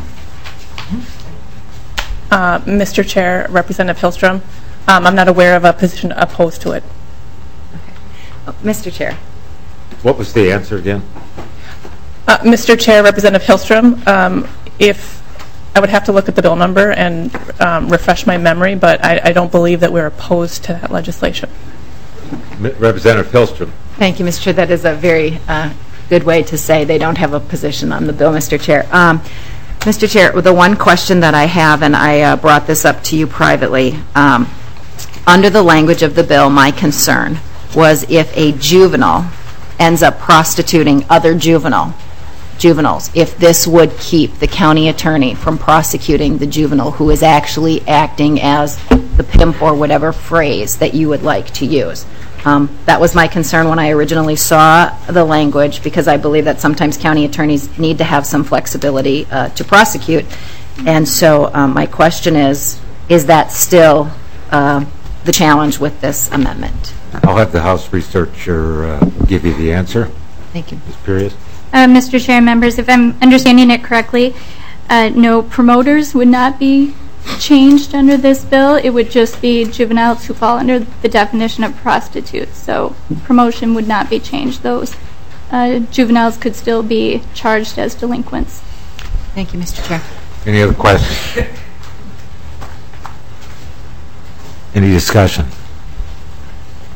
Mr. Chair, Representative Hillstrom, I'm not aware of a position opposed to it. Okay. Mr. Chair. What was the answer again? Mr. Chair, Representative Hillstrom, if I would have to look at the bill number and refresh my memory, but I don't believe that we're opposed to that legislation. Representative Hillstrom. Thank you, Mr. Chair. That is a very good way to say they don't have a position on the bill, Mr. Chair. Mr. Chair, the one question that I have, and I brought this up to you privately, under the language of the bill, my concern was if a juvenile ends up prostituting other juveniles, if this would keep the county attorney from prosecuting the juvenile who is actually acting as the pimp or whatever phrase that you would like to use. That was my concern when I originally saw the language, because I believe that sometimes county attorneys need to have some flexibility to prosecute. And so my question is that still the challenge with this amendment? I'll have the House researcher give you the answer. Thank you. Ms. Perius. Mr. Chair, members, if I'm understanding it correctly, no promoters would not be changed under this bill. It would just be juveniles who fall under the definition of prostitutes. So promotion would not be changed. Those juveniles could still be charged as delinquents. Thank you, Mr. Chair. Any other questions? Any discussion?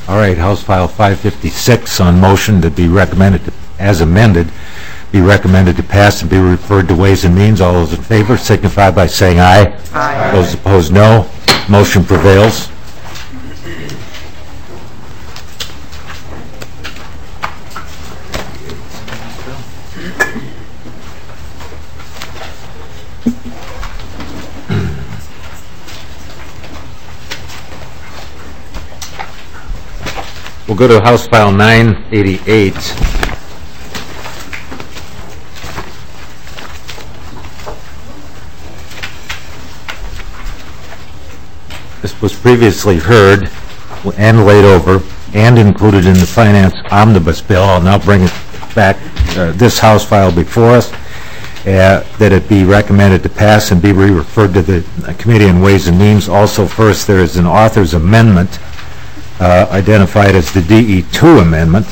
All right, House File 556 on motion to be recommended, as amended, be recommended to pass and be referred to Ways and Means. All those in favor signify by saying aye. Aye. Those opposed, no. Motion prevails. We'll go to House File 988. This was previously heard and laid over and included in the Finance Omnibus Bill. I'll now bring it back, this House file before us, that it be recommended to pass and be referred to the Committee on Ways and Means. Also, first, there is an author's amendment identified as the DE2 amendment.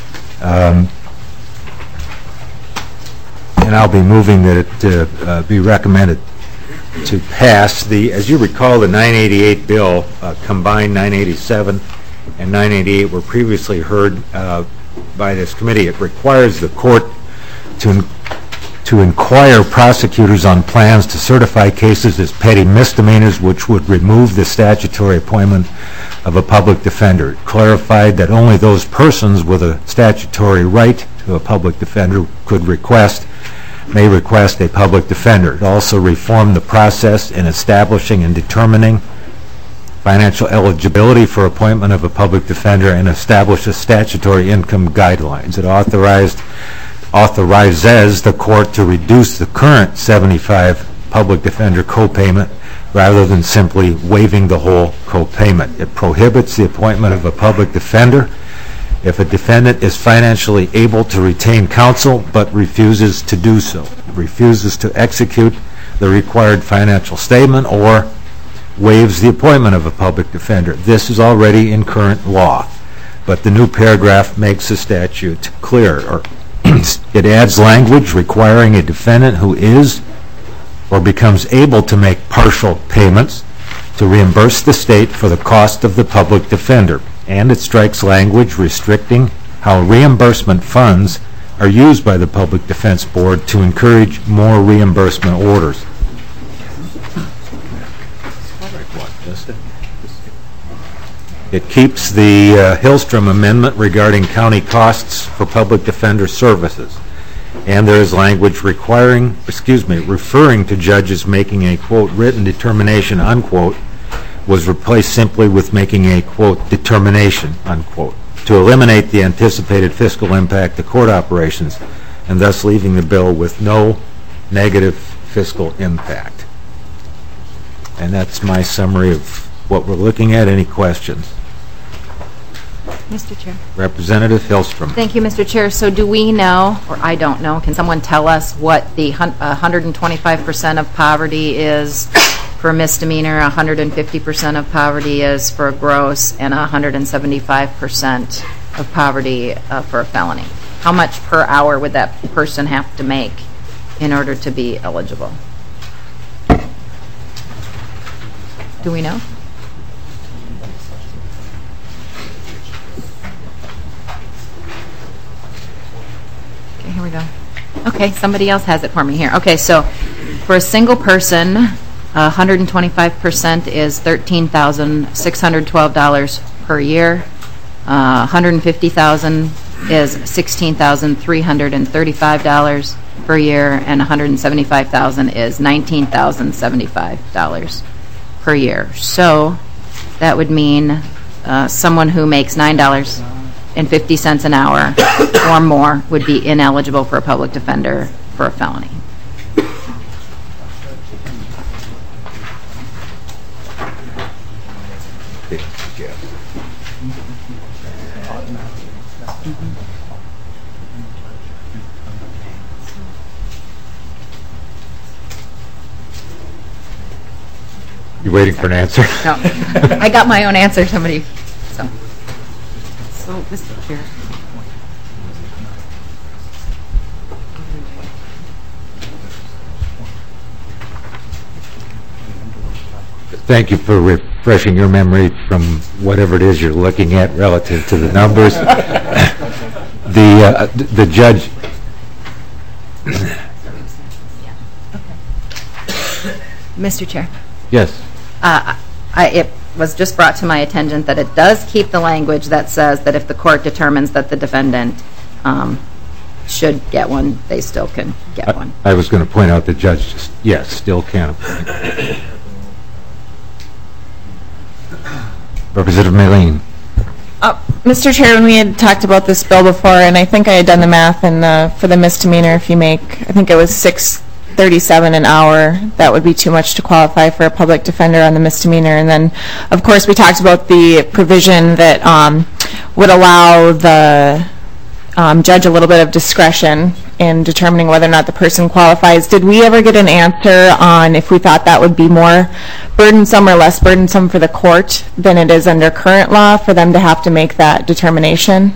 And I'll be moving that it be recommended to pass. As you recall, the 988 bill, combined 987 and 988 were previously heard by this committee. It requires the court to inquire prosecutors on plans to certify cases as petty misdemeanors, which would remove the statutory appointment of a public defender. It clarified that only those persons with a statutory right to a public defender may request a public defender. It also reformed the process in establishing and determining financial eligibility for appointment of a public defender and established statutory income guidelines. It authorizes the court to reduce the current $75 public defender co-payment rather than simply waiving the whole co-payment. It prohibits the appointment of a public defender if a defendant is financially able to retain counsel but refuses to do so, refuses to execute the required financial statement, or waives the appointment of a public defender. This is already in current law, but the new paragraph makes the statute clearer. It adds language requiring a defendant who is or becomes able to make partial payments to reimburse the state for the cost of the public defender, and it strikes language restricting how reimbursement funds are used by the Public Defense Board to encourage more reimbursement orders. It keeps the Hillstrom amendment regarding county costs for public defender services, and there is language referring to judges making a, quote, written determination, unquote, was replaced simply with making a, quote, determination, unquote, to eliminate the anticipated fiscal impact to court operations, and thus leaving the bill with no negative fiscal impact. And that's my summary of what we're looking at. Any questions? Mr. Chair. Representative Hillstrom. Thank you, Mr. Chair. So do we know, or I don't know, can someone tell us what the 125% of poverty is for a misdemeanor, 150% of poverty is for a gross, and 175% of poverty for a felony? How much per hour would that person have to make in order to be eligible? Do we know? Okay, here we go. Okay, somebody else has it for me here. Okay, so for a single person, 125% is $13,612 per year. 150,000 is $16,335 per year, and 175,000 is $19,075 per year. So that would mean someone who makes $9.50 an hour or more would be ineligible for a public defender for a felony. You waiting for an answer? No, I got my own answer. Somebody. So Mr. Chair. Thank you for refreshing your memory from whatever it is you're looking at relative to the numbers. The judge... Mr. Chair. Yes. It was just brought to my attention that it does keep the language that says that if the court determines that the defendant should get one, they still can get one. I was going to point out the judge, yes, still can appoint. Representative Maylene. Mr. Chair, when we had talked about this bill before, and I think I had done the math for the misdemeanor, if you make, I think it was $6.37 an hour, that would be too much to qualify for a public defender on the misdemeanor. And then, of course, we talked about the provision that would allow the judge a little bit of discretion in determining whether or not the person qualifies. Did we ever get an answer on if we thought that would be more burdensome or less burdensome for the court than it is under current law for them to have to make that determination?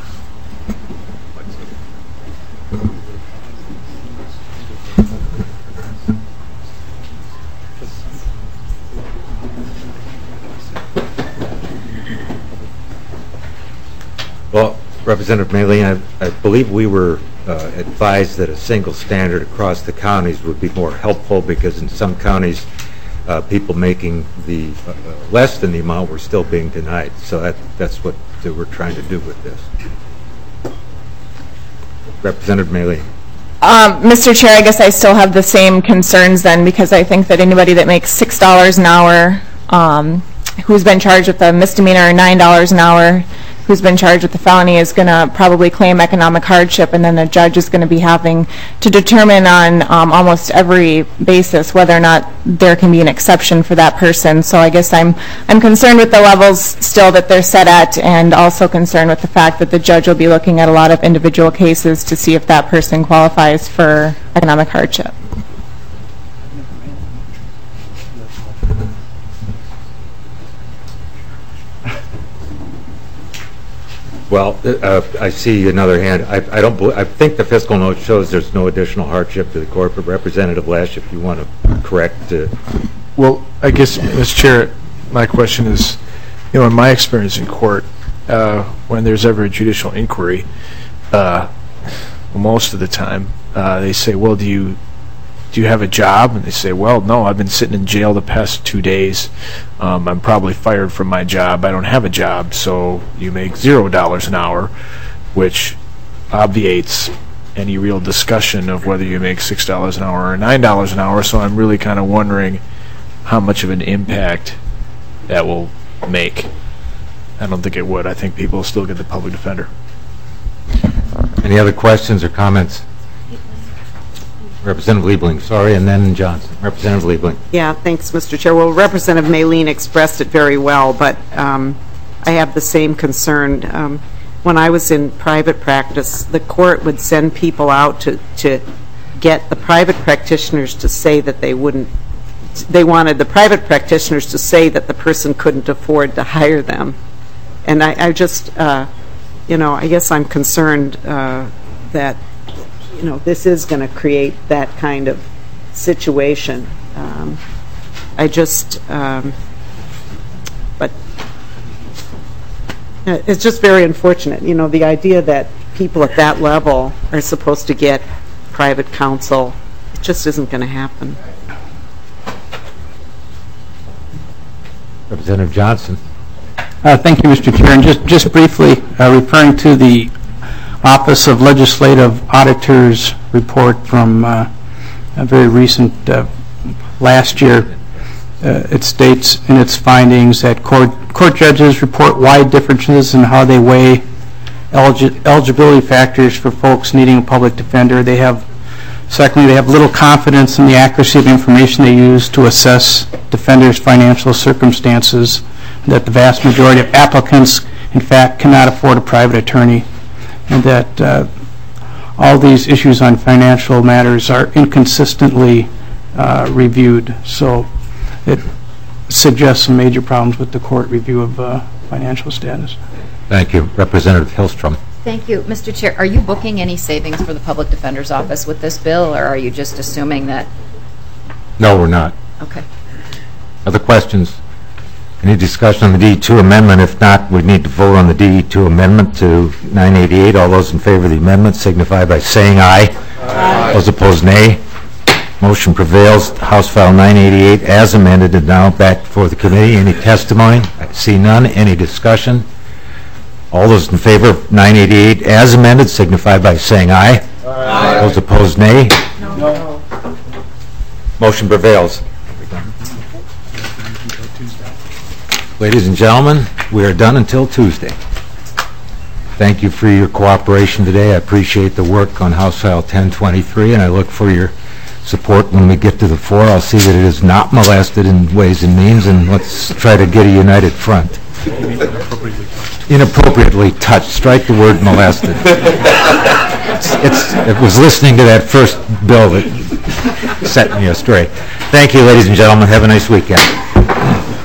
Well, Representative Maylene, I believe we were advised that a single standard across the counties would be more helpful because in some counties, people making the less than the amount were still being denied. So that's what we're trying to do with this. Representative Maylene. Mr. Chair, I guess I still have the same concerns then because I think that anybody that makes $6 an hour who's been charged with a misdemeanor or $9 an hour who's been charged with a felony is going to probably claim economic hardship, and then the judge is going to be having to determine on almost every basis whether or not there can be an exception for that person. So I guess I'm concerned with the levels still that they're set at, and also concerned with the fact that the judge will be looking at a lot of individual cases to see if that person qualifies for economic hardship. Well, I see another hand. I think the fiscal note shows there's no additional hardship to the court, but Representative Lash, if you want to correct. Well, I guess, Mr. Chair, my question is, in my experience in court, when there's ever a judicial inquiry, most of the time they say, well, do you have a job? And they say, well, no, I've been sitting in jail the past 2 days. I'm probably fired from my job. I don't have a job, so you make $0 an hour, which obviates any real discussion of whether you make $6 an hour or $9 an hour. So I'm really kind of wondering how much of an impact that will make. I don't think it would. I think people will still get the public defender. Any other questions or comments? Representative Liebling, sorry, and then Johnson. Representative Liebling. Yeah, thanks, Mr. Chair. Well, Representative Maylene expressed it very well, but I have the same concern. When I was in private practice, the court would send people out to get the private practitioners to say that they wanted the private practitioners to say that the person couldn't afford to hire them. And I just, I guess I'm concerned that this is going to create that kind of situation. But it's just very unfortunate. The idea that people at that level are supposed to get private counsel, it just isn't going to happen. Representative Johnson. Thank you, Mr. Chair. And just briefly, referring to the Office of Legislative Auditor's report from a very recent last year. It states in its findings that court judges report wide differences in how they weigh eligibility factors for folks needing a public defender. Secondly, they have little confidence in the accuracy of information they use to assess defenders' financial circumstances, that the vast majority of applicants, in fact, cannot afford a private attorney, and that all these issues on financial matters are inconsistently reviewed. So it suggests some major problems with the court review of financial status. Thank you. Representative Hillstrom. Thank you. Mr. Chair, are you booking any savings for the Public Defender's Office with this bill, or are you just assuming that? No, we're not. Okay. Other questions? Any discussion on the DE2 amendment? If not, we need to vote on the DE2 amendment to 988. All those in favor of the amendment signify by saying aye. Aye. Those opposed, nay. Motion prevails. House File 988 as amended and now back before the committee. Any testimony? I see none. Any discussion? All those in favor of 988 as amended signify by saying aye. Aye. Those opposed, nay. No. Motion prevails. Ladies and gentlemen, we are done until Tuesday. Thank you for your cooperation today. I appreciate the work on House File 1023, and I look for your support when we get to the floor. I'll see that it is not molested in ways and means, and let's try to get a united front. Inappropriately touched. Strike the word molested. It was listening to that first bill that set me astray. Thank you, ladies and gentlemen. Have a nice weekend.